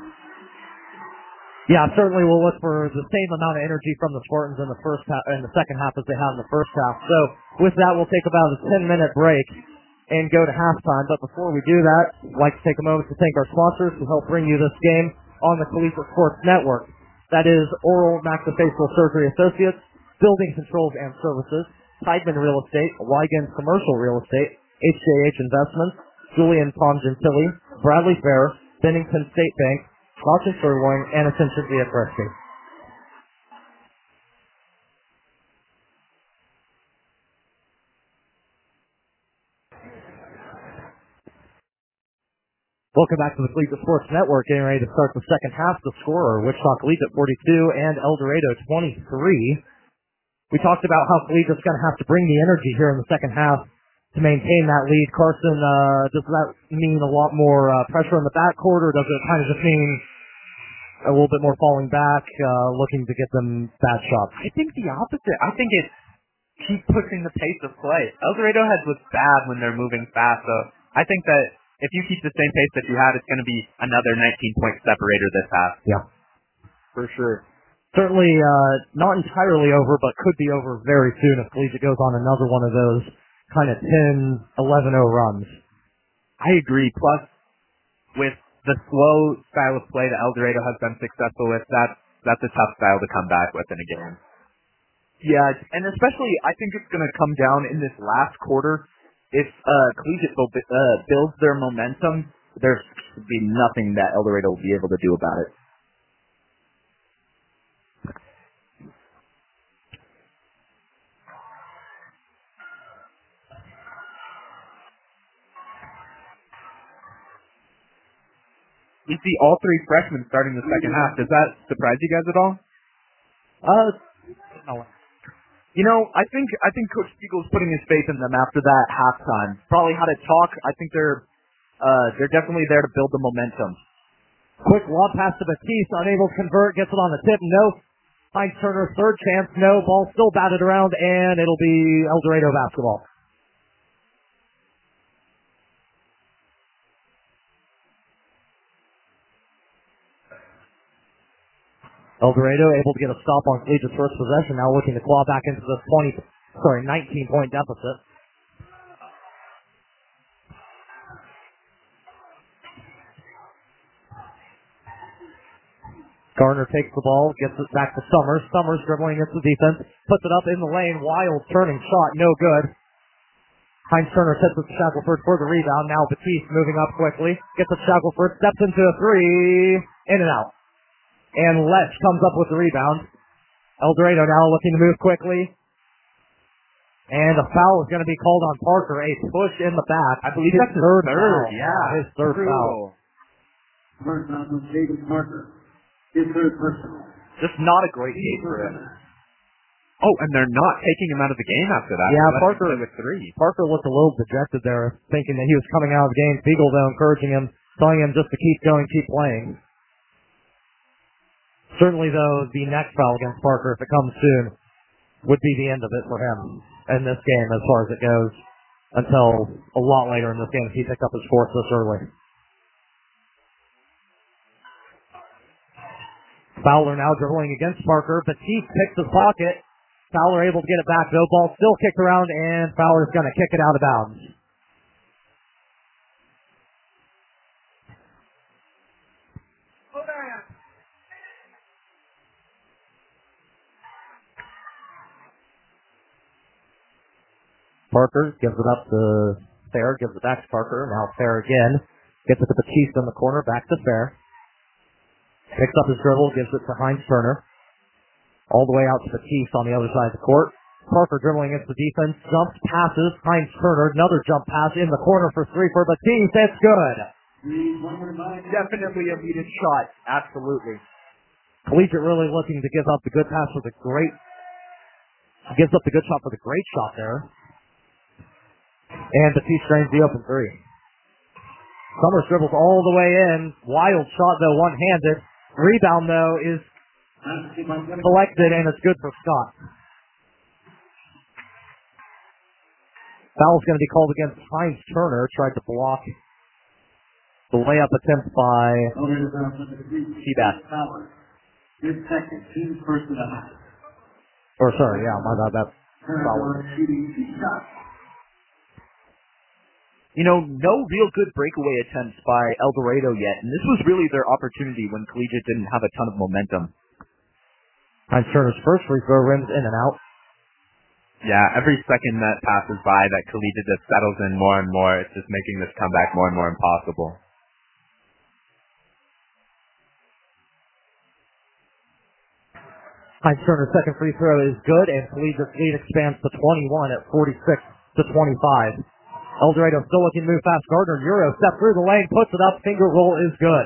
Yeah, certainly we'll look for the same amount of energy from the Spartans in the first half, in the second half as they have in the first half. So with that, we'll take about a 10-minute break and go to halftime. But before we do that, I'd like to take a moment to thank our sponsors who help bring you this game on the Collegiate Sports Network. That is Oral Maxillofacial Surgery Associates, Building Controls and Services, Tideman Real Estate, Wiegand Commercial Real Estate, HJH Investments, Julian Pongentili, Bradley Fair, Bennington State Bank, Lawson Sirloin, and Ascension Via Fresco. Welcome back to the Collegiate Sports Network, getting ready to start the second half. The scorer, Wichita Collegiate 42 and El Dorado 23. We talked about how Collegiate's going to have to bring the energy here in the second half to maintain that lead. Carson, does that mean a lot more pressure in the backcourt, or does it kind of just mean a little bit more falling back, looking to get them bad shots? I think the opposite. I think it keeps pushing the pace of play. El Dorado has looked bad when they're moving fast, so I think that if you keep the same pace that you had, it's going to be another 19-point separator this half. Yeah, for sure. Certainly not entirely over, but could be over very soon if Collegiate goes on another one of those kind of 10, 11-0 runs. I agree. Plus, with the slow style of play that El Dorado has been successful with, that's a tough style to come back with in a game. Yeah, and especially I think it's going to come down in this last quarter. If Collegiate builds their momentum, there should be nothing that El Dorado will be able to do about it. We see all three freshmen starting the second half. Does that surprise you guys at all? No. You know, I think Coach Spiegel's putting his faith in them after that halftime. Probably had a talk. I think they're definitely there to build the momentum. Quick lob pass to Batiste, unable to convert, gets it on the tip, no. Heinz Turner, third chance, no. Ball still batted around, and it'll be El Dorado basketball. El Dorado able to get a stop on Collegiate's first possession, now looking to claw back into the 19-point deficit. Gardner takes the ball, gets it back to Summers. Summers dribbling against the defense, puts it up in the lane, wild turning shot, no good. Heinz Turner sets it to Shackelford for the rebound. Now Batiste moving up quickly, gets it to Shackelford, steps into a three, in and out. And Lesh comes up with the rebound. El Dorado now looking to move quickly. And a foul is going to be called on Parker. A push in the back. I believe that's his third third. foul. Yeah, his third foul. First foul on David Parker. His third personal. Just not a great game for him. Oh, and they're not taking him out of the game after that. Yeah, Let's Parker play with 3. Parker looked a little dejected there, thinking that he was coming out of the game. Siegel, though, encouraging him, telling him just to keep going, keep playing. Certainly, though, the next foul against Parker, if it comes soon, would be the end of it for him in this game as far as it goes until a lot later in this game if he picked up his fourth this early. Fowler now dribbling against Parker. Batiste picks his pocket. Fowler able to get it back, though. Ball still kicked around, and Fowler's going to kick it out of bounds. Parker gives it up to Fair, gives it back to Parker. Now Fair again. Gets it to Batiste in the corner, back to Fair. Picks up his dribble, gives it to Heinz Turner. All the way out to Batiste on the other side of the court. Parker dribbling against the defense, jumps, passes. Heinz Turner, another jump pass in the corner for 3 for Batiste. That's good. Definitely a needed shot. Absolutely. Collegiate really looking to give up the good pass for the great. Gives up the good shot for the great shot there. And Batiste drains the open 3. Summers dribbles all the way in. Wild shot, though, one-handed. Rebound, though, is collected, and it's good for Scott. Foul's going to be called against Heinz Turner. Tried to block the layup attempt by Seabass. His second, team's first of the half. Or, sorry, yeah, my bad. That's Fowler. Shooting 2 shots. You know, no real good breakaway attempts by El Dorado yet, and this was really their opportunity when Collegiate didn't have a ton of momentum. Heinz Turner's first free throw rims in and out. Yeah, every second that passes by that Collegiate just settles in more and more, it's just making this comeback more and more impossible. Heinz Turner's second free throw is good, and Collegiate's lead expands to 21 at 46-25. El Dorado still looking to move fast. Gardner Euro step through the lane, puts it up, finger roll is good.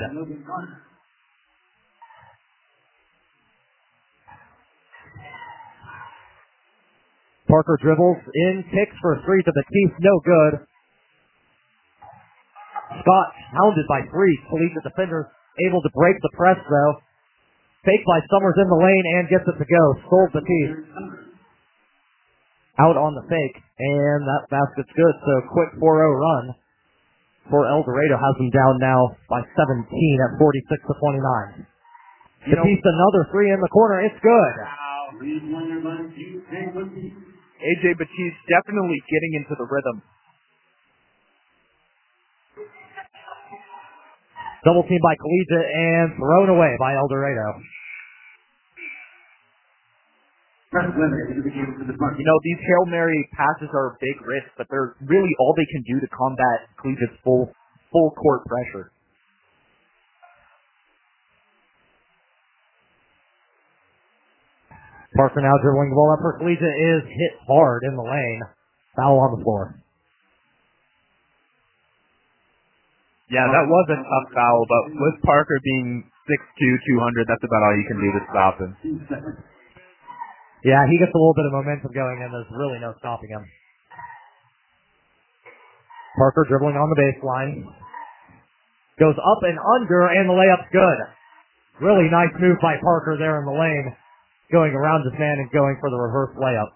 Parker dribbles in, kicks for 3 to Batiste, no good. Scott hounded by 3. Collegiate defenders able to break the press though. Fake by Summers in the lane and gets it to go. Sold Batiste. Out on the fake, and that basket's good. So quick 4-0 run for El Dorado has them down now by 17 at 46-29. Batiste another 3 in the corner. It's good. AJ Batiste definitely getting into the rhythm. Double team by Collegiate and thrown away by El Dorado. You know, these Hail Mary passes are a big risk, but they're really all they can do to combat Collegiate's full court pressure. Parker now dribbling the ball up for Collegiate is hit hard in the lane. Foul on the floor. Yeah, that was a tough foul, but with Parker being 6'2", 200, that's about all you can do to stop him. Yeah, he gets a little bit of momentum going, and there's really no stopping him. Parker dribbling on the baseline. Goes up and under, and the layup's good. Really nice move by Parker there in the lane. Going around his man and going for the reverse layup.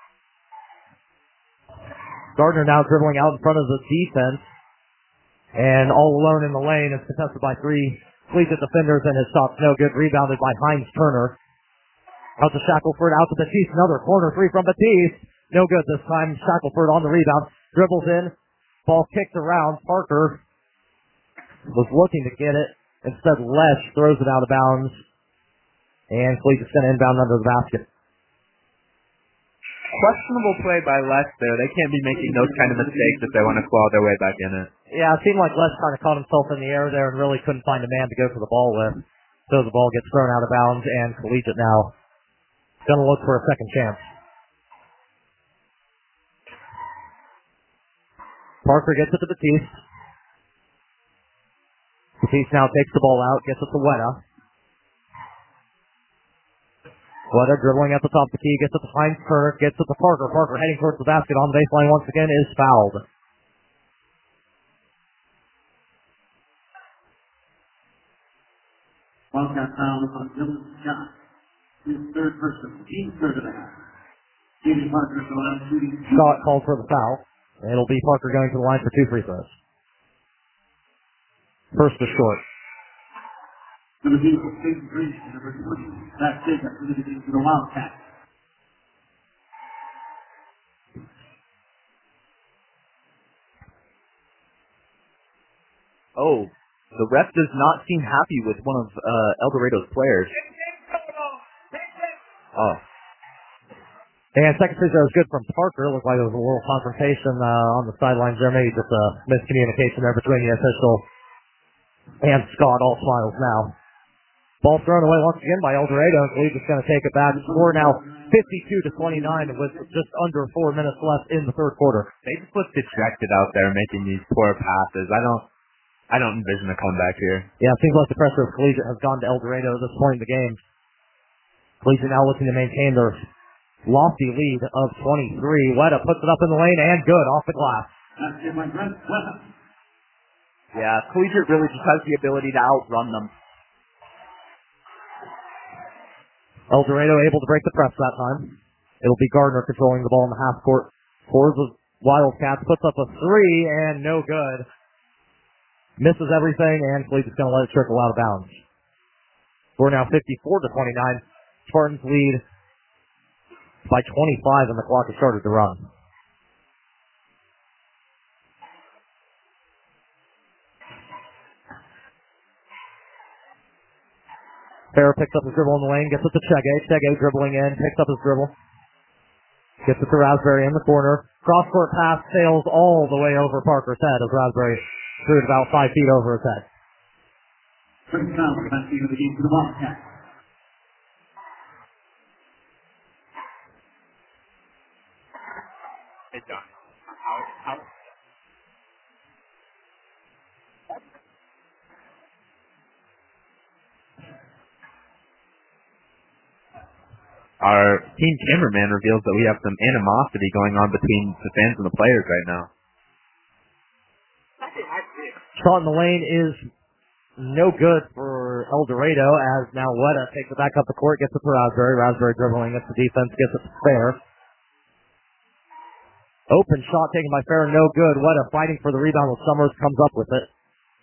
Gardner now dribbling out in front of the defense. And all alone in the lane is contested by 3 Collegiate defenders, and his shot's no good. Rebounded by Heinz Turner. Out to Shackelford, out to Batiste, another corner 3 from Batiste. No good this time. Shackelford on the rebound. Dribbles in. Ball kicked around. Parker was looking to get it. Instead, Lesh throws it out of bounds. And Collegiate's going to inbound under the basket. Questionable play by Les there. They can't be making those kind of mistakes if they want to claw their way back in it. Yeah, it seemed like Les kind of caught himself in the air there and really couldn't find a man to go for the ball with. So the ball gets thrown out of bounds, and Collegiate now going to look for a second chance. Parker gets it to Batiste. Batiste now takes the ball out, gets it to Weta. Weta dribbling at the top of the key, gets it to Heinz Kerr, gets it to Parker. Parker heading towards the basket on the baseline once again is fouled. Wildcat foul on Dylan Scott. His third person, team third of the half. Jamie Parker to the line shooting. Scott called for the foul. It'll be Parker going to the line for 2 free throws. First is short. For the beautiful State Green, number 20. That's it. That's what it is for the Wildcats. Oh, the ref does not seem happy with one of El Dorado's players. Oh. And second free throw is good from Parker. Looked like there was a little confrontation on the sidelines there. Maybe just a miscommunication there between the official and Scott. All smiles now. Ball thrown away once again by El Dorado. Collegiate's going to take it back. Score now 52-29 with just under 4 minutes left in the third quarter. They just look dejected out there making these poor passes. I don't envision a comeback here. Yeah, it seems like the pressure of Collegiate has gone to El Dorado at this point in the game. Collegiate now looking to maintain their lofty lead of 23. Weta puts it up in the lane and good off the glass. That's it, my friend. Weta. Yeah, Collegiate really just has the ability to outrun them. El Dorado able to break the press that time. It'll be Gardner controlling the ball in the half court for the Wildcats. Puts up a 3 and no good. Misses everything, and Collegiate's going to let it trickle out of bounds. We're now 54-29. Spartans lead by 25, and the clock has started to run. Farrah picks up his dribble in the lane, gets it to Chege. Chege dribbling in, picks up his dribble. Gets it to Raspberry in the corner. Cross-court pass sails all the way over Parker's head as Raspberry threw it about 5 feet over his head. First foul for that team of the game for the Wildcats. Hey, John. Our team cameraman reveals that we have some animosity going on between the fans and the players right now. Shot in the lane is no good for El Dorado as now Weta takes it back up the court, gets it to Raspberry. Raspberry dribbling against the defense, gets it to Fair. Open shot taken by Fair, no good. Weta fighting for the rebound with Summers, comes up with it.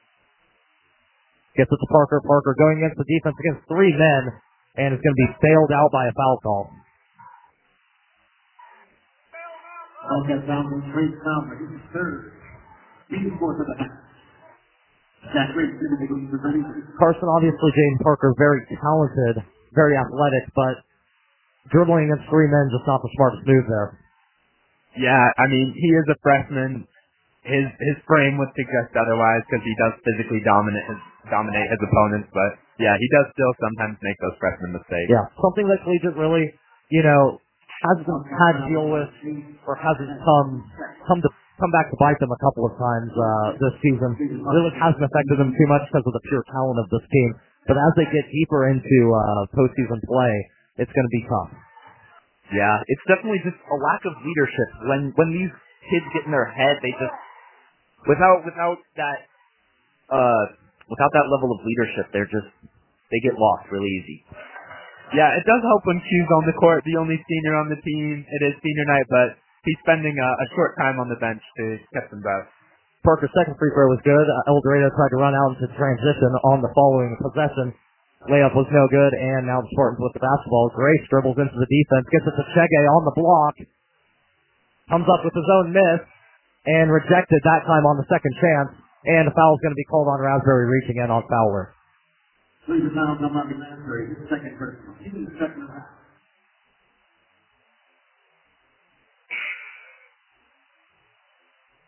Gets it to Parker. Parker going against the defense against 3 men, and it's going to be sailed out by a foul call. Wildcats down with Trey Salmer. He's the third. He's the fourth of the half. Carson, obviously, Jaden Parker, very talented, very athletic, but dribbling against 3 men just not the smartest move there. Yeah, I mean, he is a freshman. His frame would suggest otherwise because he does physically dominate his opponents, but yeah, he does still sometimes make those freshman mistakes. Yeah, something that Collegiate really, hasn't had to deal with or hasn't come back to bite them a couple of times this season. Really hasn't affected them too much because of the pure talent of this team. But as they get deeper into postseason play, it's going to be tough. Yeah, it's definitely just a lack of leadership. When these kids get in their head, they just without that level of leadership, they get lost really easy. Yeah, it does help when Q's on the court, the only senior on the team. It is senior night, but he's spending a short time on the bench to catch them back. Parker's second free throw was good. El Dorado tried to run out into transition on the following possession. Layup was no good, and now the Spartans with the basketball. Grace dribbles into the defense, gets it to Chege on the block. Comes up with his own miss, and rejected that time on the second chance. And a foul is going to be called on Raspberry reaching in on Fowler. Please the foul come on Raspberry, his second person. He's in the second half.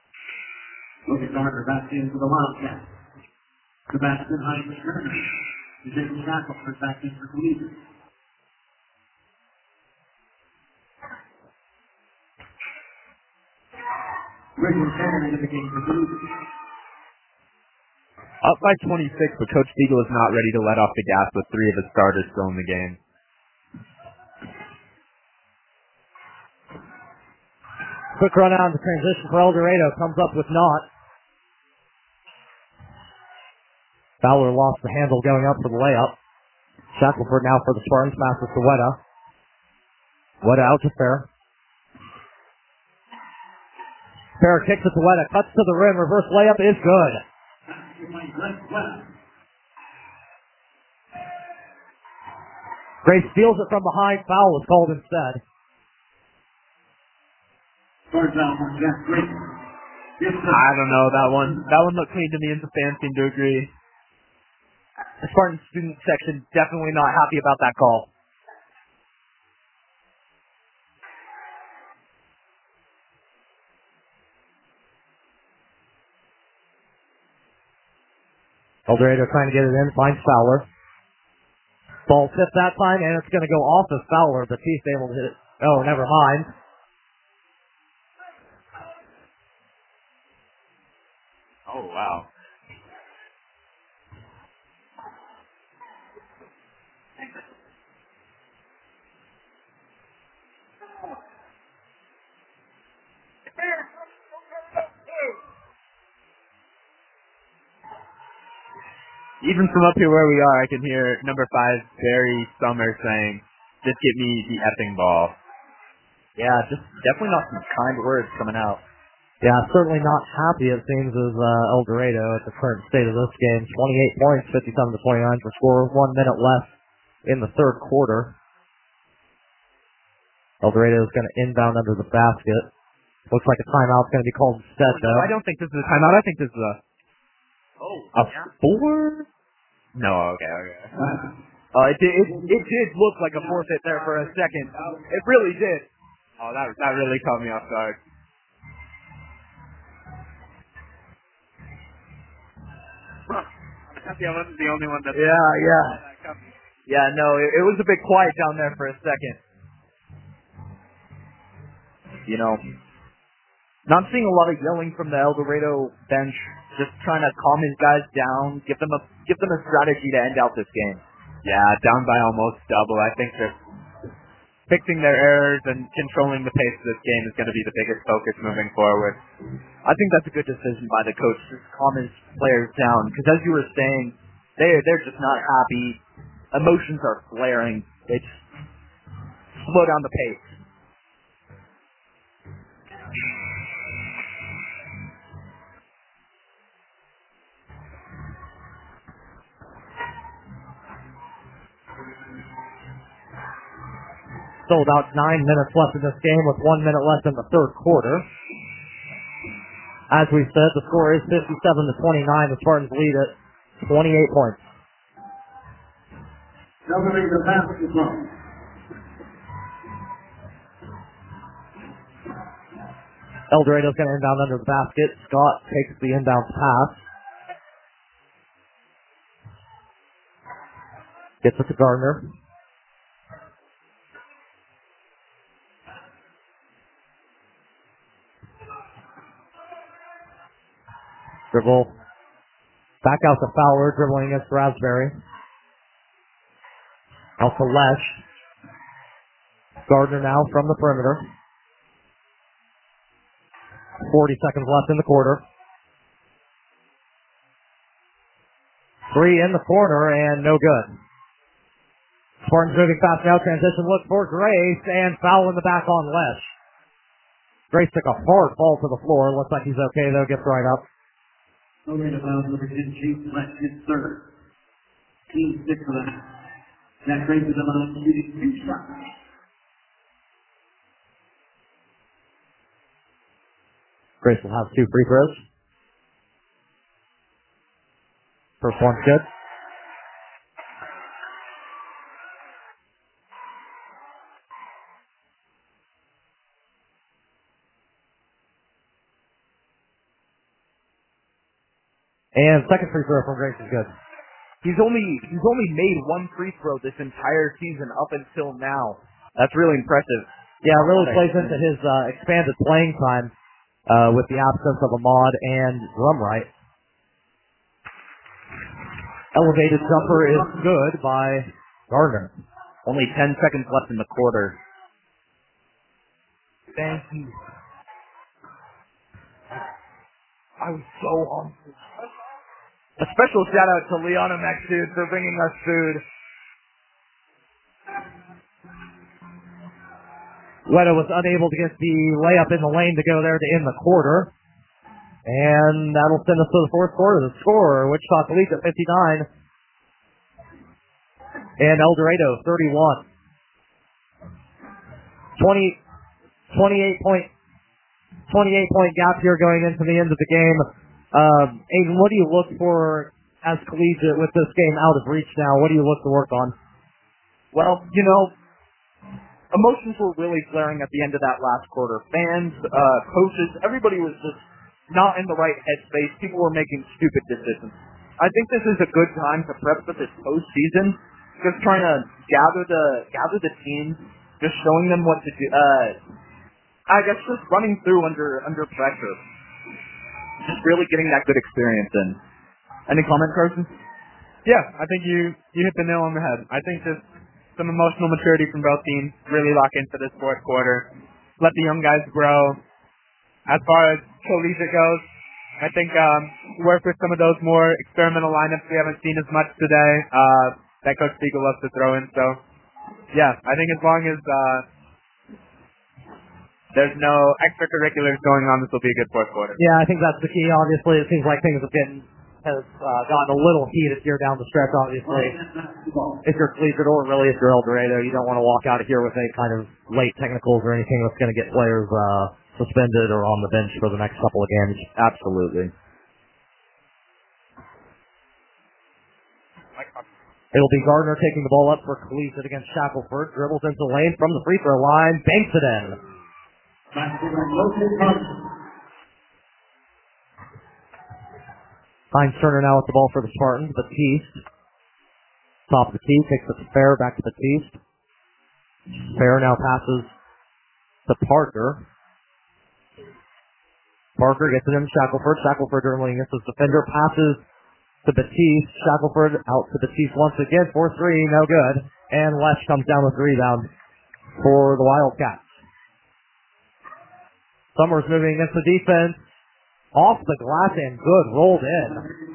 Looking Gardner back in for the Wildcats. Sebastian Heinz Turner. Jason Shackelford back in for Cleveland. Richard Tanner in the game for Cleveland. Up by 26, but Coach Siegel is not ready to let off the gas with 3 of his starters still in the game. Quick run out of the transition for El Dorado. Comes up with Knott. Fowler lost the handle going up for the layup. Shackelford now for the Spartans. Passes to Weta. Weta out to Fair. Fair kicks it to Weta. Cuts to the rim. Reverse layup is good. Gray steals it from behind. Foul was called instead. I don't know that one. That one looked clean to me, and the fans seem to agree. The Spartan student section definitely not happy about that call. El Dorado trying to get it in, finds Fowler. Ball tipped that time, and it's going to go off of Fowler, but he's able to hit it. Oh, never mind. Oh, wow. Even from up here where we are, I can hear number 5, Barry Summer, saying, "Just get me the effing ball." Yeah, just definitely not some kind words coming out. Yeah, certainly not happy, it seems, as El Dorado at the current state of this game. 28 points, 57-29 for score. 1 minute left in the third quarter. El Dorado is going to inbound under the basket. Looks like a timeout's going to be called instead, though. I don't think this is a timeout. I think this is a 4? No, okay. It did look like a forfeit there for a second. It really did. Oh, that really caught me off guard. I wasn't the only one that. Yeah, no, it was a bit quiet down there for a second. You know, not seeing a lot of yelling from the El Dorado bench, just trying to calm his guys down, give them a strategy to end out this game. Yeah, down by almost double. I think they're fixing their errors and controlling the pace of this game is going to be the biggest focus moving forward. I think that's a good decision by the coach, just calm his players down. Because as you were saying, they're just not happy. Emotions are flaring. They just slow down the pace. Still about 9 minutes left in this game with 1 minute left in the third quarter. As we said, the score is 57-29. The Spartans lead at 28 points. Celebrating the basket is wrong. El Dorado's going to inbound under the basket. Scott takes the inbound pass. Gets it to Gardner. Dribble. Back out to Fowler, dribbling against Raspberry. Out to Lesh. Gardner now from the perimeter. 40 seconds left in the quarter. 3 in the corner and no good. Spartans moving fast now. Transition look for Grace and foul in the back on Lesh. Grace took a hard fall to the floor. Looks like he's okay though. Gets right up. Over to foul number 10, Chase Lesh, his third. Team 6 for that. That Grace is about shooting 2 shots. Grace will have 2 free throws. First one's good. And second free throw from Grace is good. He's only made one free throw this entire season up until now. That's really impressive. Yeah, it really plays into his expanded playing time with the absence of Ahmad and Drumright. Elevated jumper is good by Gardner. Only 10 seconds left in the quarter. Thank you. I was so hungry. A special shout out to Liana Maxud for bringing us food. Wedo was unable to get the layup in the lane to go there to end the quarter. And that'll send us to the fourth quarter. The score, Wichita Collegiate 59 and El Dorado 31. 28 point gap here going into the end of the game. Aiden, what do you look for as Collegiate with this game out of reach now? What do you look to work on? Well, emotions were really flaring at the end of that last quarter. Fans, coaches, everybody was just not in the right headspace. People were making stupid decisions. I think this is a good time to prep for this postseason. Just trying to gather the team, just showing them what to do. I guess just running through under pressure. Just really getting that good experience in. Any comment, Carson? Yeah, I think you hit the nail on the head. I think just some emotional maturity from both teams really lock into this fourth quarter. Let the young guys grow. As far as Collegiate goes, I think work with some of those more experimental lineups we haven't seen as much today that Coach Spiegel loves to throw in. So, yeah, I think as long as there's no extracurriculars going on, this will be a good fourth quarter. Yeah, I think that's the key. Obviously, it seems like things has gotten a little heated here down the stretch, obviously. If you're Collegiate or really if you're El Dorado, you don't want to walk out of here with any kind of late technicals or anything that's going to get players suspended or on the bench for the next couple of games. Absolutely. It'll be Gardner taking the ball up for Collegiate against Shackelford. Dribbles into the lane from the free throw line. Banks it in. Heinz Turner now with the ball for the Spartans. Batiste. Top of the key. Takes it to Fair. Back to Batiste. Fair now passes to Parker. Parker gets it in Shackelford. Shackelford dribbling against his defender. Passes to Batiste. Shackelford out to Batiste once again. 4-3. No good. And Lesh comes down with the rebound for the Wildcats. Summers moving against the defense. Off the glass and good, rolled in.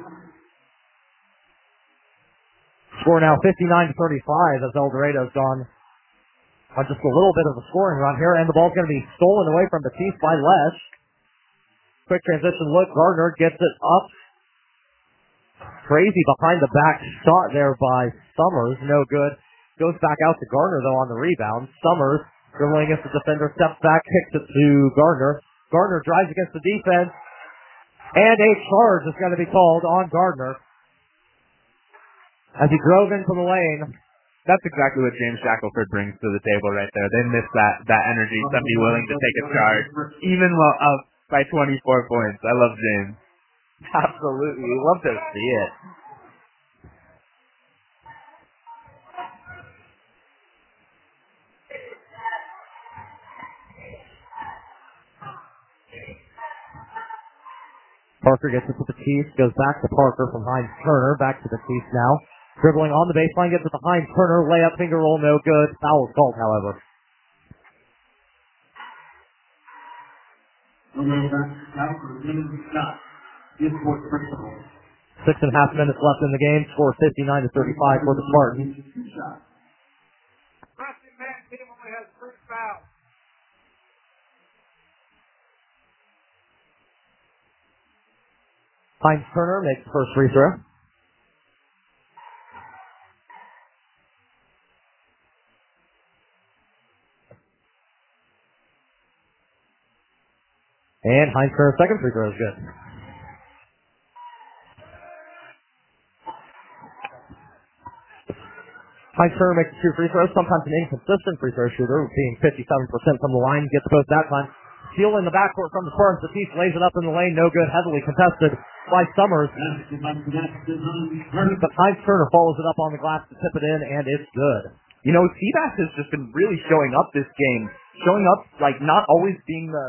Score now 59-35 as El Dorado's gone on just a little bit of a scoring run here, and the ball's going to be stolen away from Batiste by Lesh. Quick transition look, Gardner gets it up. Crazy behind the back shot there by Summers, no good. Goes back out to Gardner though on the rebound. Summers dribbling against the defender, steps back, kicks it to Gardner. Gardner drives against the defense. And a charge is going to be called on Gardner as he drove into the lane. That's exactly what James Shackelford brings to the table right there. They miss that energy, somebody willing to take a charge, even while up by 24 points. I love James. Absolutely. We love to see it. Parker gets it to Batiste, goes back to Parker from Heinz Turner, back to Batiste now. Dribbling on the baseline, gets it to Heinz Turner, layup, finger roll, no good. Foul is called, however. 6.5 minutes left in the game, score 59-35 for the Spartans. Heinz Turner makes the first free throw. And Heinz Turner's second free throw is good. Heinz Turner makes 2 free throws, sometimes an inconsistent free throw shooter, being 57% from the line, gets both that time. Steal in the backcourt from the Spartans. Batiste lays it up in the lane, no good, heavily contested. by Summers. But But Heinz Turner follows it up on the glass to tip it in, and it's good. You know, Seabass has just been really showing up this game. Showing up, like, not always being the...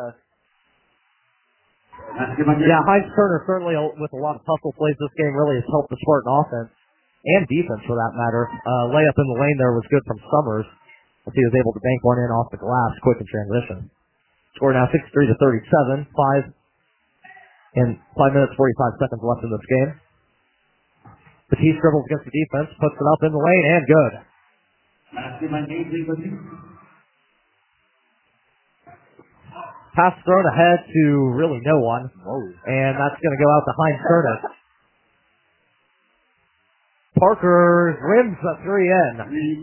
Yeah, Heinz Turner certainly with a lot of hustle plays this game really has helped the Spartan offense and defense for that matter. Layup in the lane there was good from Summers as he was able to bank one in off the glass quick in transition. Score now 63-37, 5 minutes 45 seconds left in this game. Batiste dribbles against the defense, puts it up in the lane, and good. Pass thrown ahead to really no one. And that's going to go out to Heinz Turner. Parker rims the three in.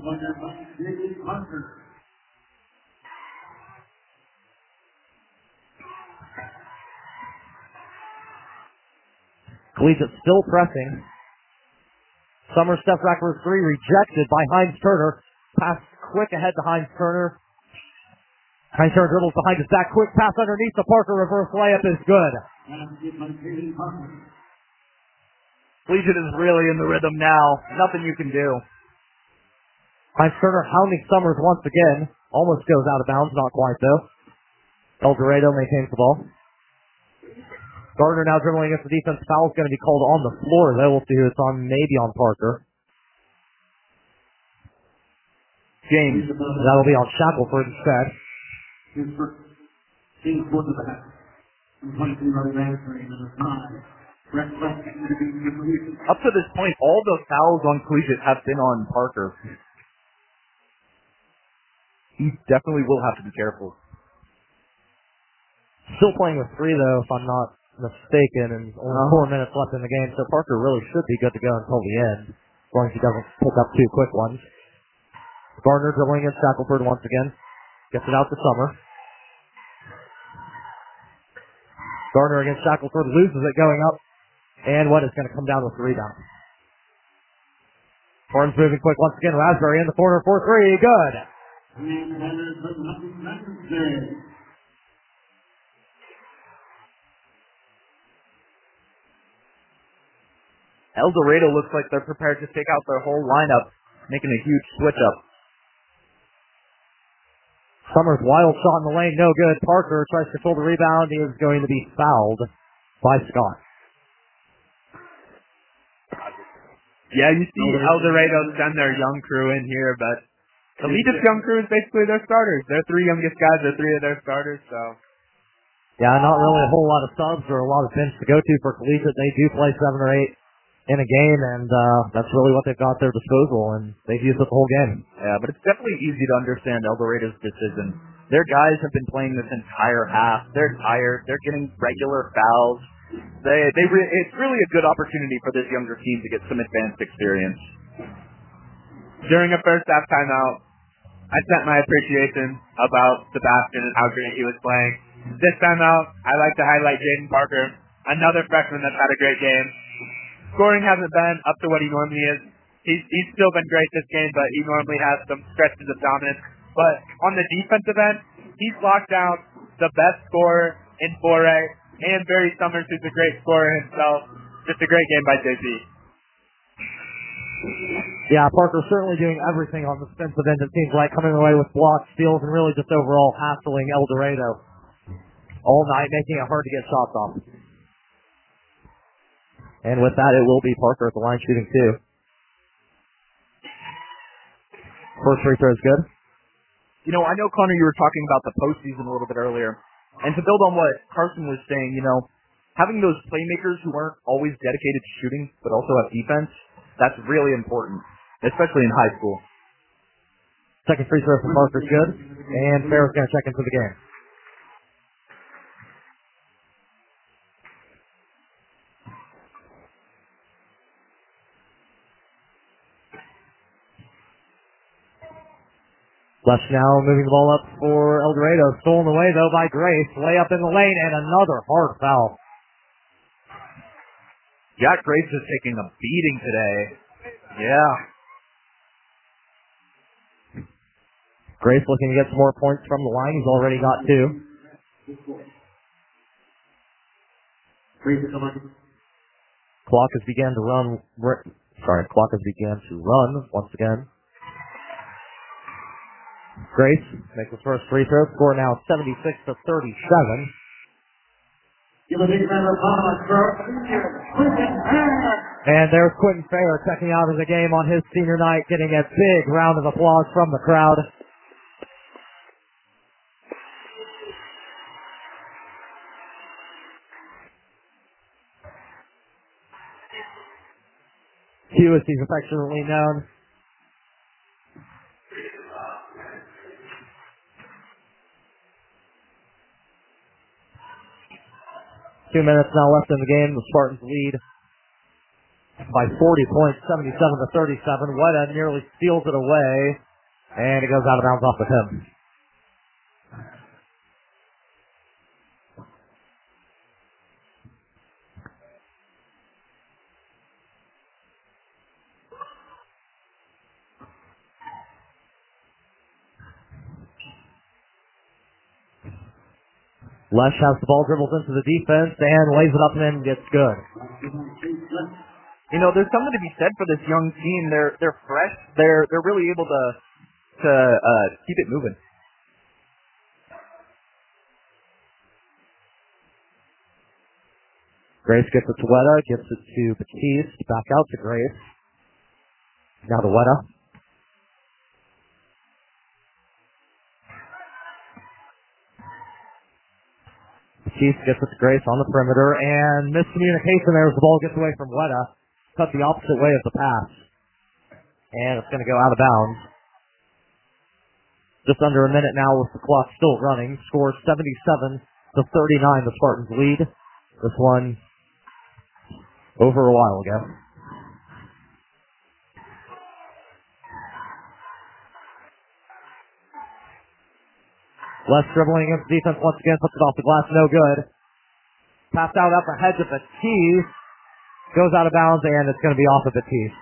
Collegiate still pressing. Summers step back for three, rejected by Heinz Turner. Pass quick ahead to Heinz Turner. Heinz Turner dribbles behind his back. Quick pass underneath the Parker reverse layup is good. Collegiate is really in the rhythm now. Nothing you can do. Heinz Turner hounding Summers once again. Almost goes out of bounds, not quite though. El Dorado maintains the ball. Gardner now dribbling against the defense. Foul's going to be called on the floor though. We'll see who it's on, maybe on Parker. James. That'll be on Shackelford instead. Up to this point, all the fouls on Collegiate have been on Parker. He definitely will have to be careful. Still playing with three though, if I'm not mistaken, and only 4 minutes left in the game, so Parker really should be good to go until the end, as long as he doesn't pick up two quick ones. Gardner dribbling against Shackelford once again. Gets it out to Summer. Gardner against Shackelford loses it going up. And what is going to come down with the rebound. Barnes moving quick once again. Raspberry in the corner for three. Good. El Dorado looks like they're prepared to take out their whole lineup, making a huge switch up. Summers wild shot in the lane, no good. Parker tries to control the rebound. He is going to be fouled by Scott. Yeah, you see El Dorado send their young crew in here, but Collegiate's young crew is basically their starters. Their three youngest guys are three of their starters, so. Yeah, not really a whole lot of subs or a lot of bench to go to for Collegiate. They do play 7 or 8 in a game, and that's really what they've got at their disposal, and they've used it the whole game. Yeah, but it's definitely easy to understand El Dorado's decision. Their guys have been playing this entire half. They're tired. They're getting regular fouls. It's really a good opportunity for this younger team to get some advanced experience. During a first half timeout, I sent my appreciation about Sebastian and how great he was playing. This timeout, I like to highlight Jaden Parker, another freshman that's had a great game. Scoring hasn't been up to what he normally is. He's still been great this game, but he normally has some stretches of dominance. But on the defensive end, he's locked down the best scorer in 4A, and Barry Summers, who's a great scorer himself. Just a great game by JP. Yeah, Parker's certainly doing everything on the defensive end, it seems like, coming away with blocks, steals, and really just overall hassling El Dorado all night, making it hard to get shots off. And with that, it will be Parker at the line shooting two. First free throw is good. You know, I know, Connor, you were talking about the postseason a little bit earlier. And to build on what Carson was saying, you know, having those playmakers who aren't always dedicated to shooting, but also have defense, that's really important, especially in high school. Second free throw from Parker's good. And Farrell's going to check into the game. Lush now moving the ball up for El Dorado. Stolen away, though, by Grace. Layup in the lane, and another hard foul. Jack Grace is taking a beating today. Yeah. Grace looking to get some more points from the line. He's already got 2. Clock has began to run once again. Grace makes his first free throw. Score now 76-37. Give a big round of applause for Quentin Fair. And there's Quentin Fair checking out of the game on his senior night, getting a big round of applause from the crowd. Q, as he's affectionately known. Two minutes now left in the game. The Spartans lead by 40 points, 77-37. Weta nearly steals it away, and it goes out of bounds off of him. Lesh has the ball, dribbles into the defense, and lays it up and in, gets good. You know, there's something to be said for this young team. They're fresh. They're really able to keep it moving. Grace gets it to Weta, gives it to Batiste, back out to Grace. Now to Weta. Batiste gets it to Grace on the perimeter, and miscommunication there as the ball gets away from Weta. Cut the opposite way of the pass. And it's going to go out of bounds. Just under a minute now with the clock still running. Score 77-39, the Spartans lead. This one over a while ago. Less dribbling against defense once again, puts it off the glass, no good. Passed out up ahead to Batiste. Goes out of bounds, and it's going to be off of Batiste.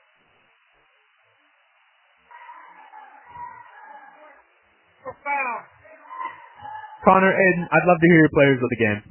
Connor, Aiden, I'd love to hear your players of the game.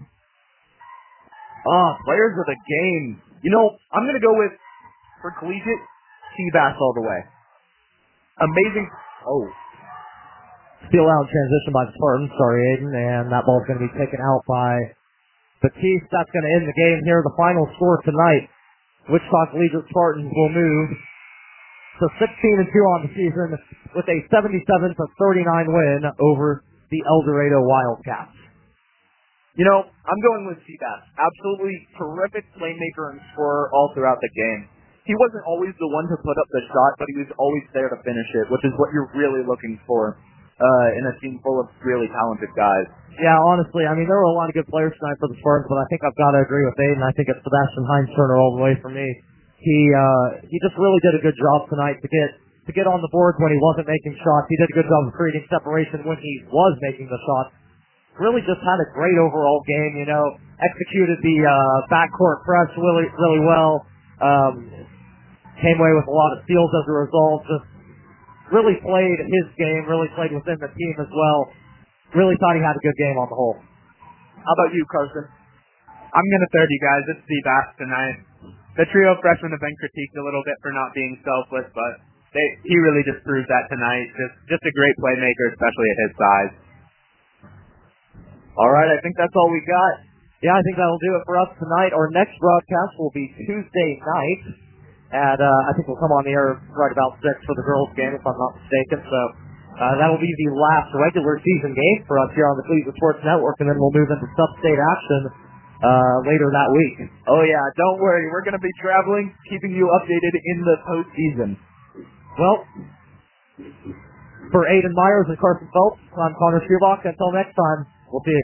Players of the game. You know, I'm going to go with, for collegiate, Seabass all the way. Amazing. Oh. Steal out transition by the Spartans. Sorry, Aiden. And that ball's going to be taken out by Batiste. That's going to end the game here. The final score tonight, Wichita Collegiate Spartans will move to 16-2 on the season with a 77-39 win over the El Dorado Wildcats. You know, I'm going with Seabass. Absolutely terrific playmaker and scorer all throughout the game. He wasn't always the one to put up the shot, but he was always there to finish it, which is what you're really looking for in a team full of really talented guys. Yeah, honestly, I mean, there were a lot of good players tonight for the Spartans, but I think I've got to agree with Aiden. I think it's Sebastian Heinz-Turner all the way for me. He just really did a good job tonight to get on the boards when he wasn't making shots. He did a good job of creating separation when he was making the shots. Really just had a great overall game, you know, executed the backcourt press really well. Came away with a lot of steals as a result. Just really played his game, really played within the team as well. Really thought he had a good game on the whole. How about you, Carson? I'm going to third you guys. It's Seabass tonight. The trio of freshmen have been critiqued a little bit for not being selfless, but he really just proved that tonight. Just a great playmaker, especially at his size. All right, I think that's all we got. Yeah, I think that'll do it for us tonight. Our next broadcast will be Tuesday night. And I think we'll come on the air right about 6 for the girls' game, if I'm not mistaken. So that'll be the last regular season game for us here on the Collegiate Sports Network, and then we'll move into sub-state action later that week. Oh, yeah, don't worry. We're going to be traveling, keeping you updated in the postseason. Well, for Aiden Myers and Carson Phelps, I'm Connor Schubach. Until next time, we'll see you.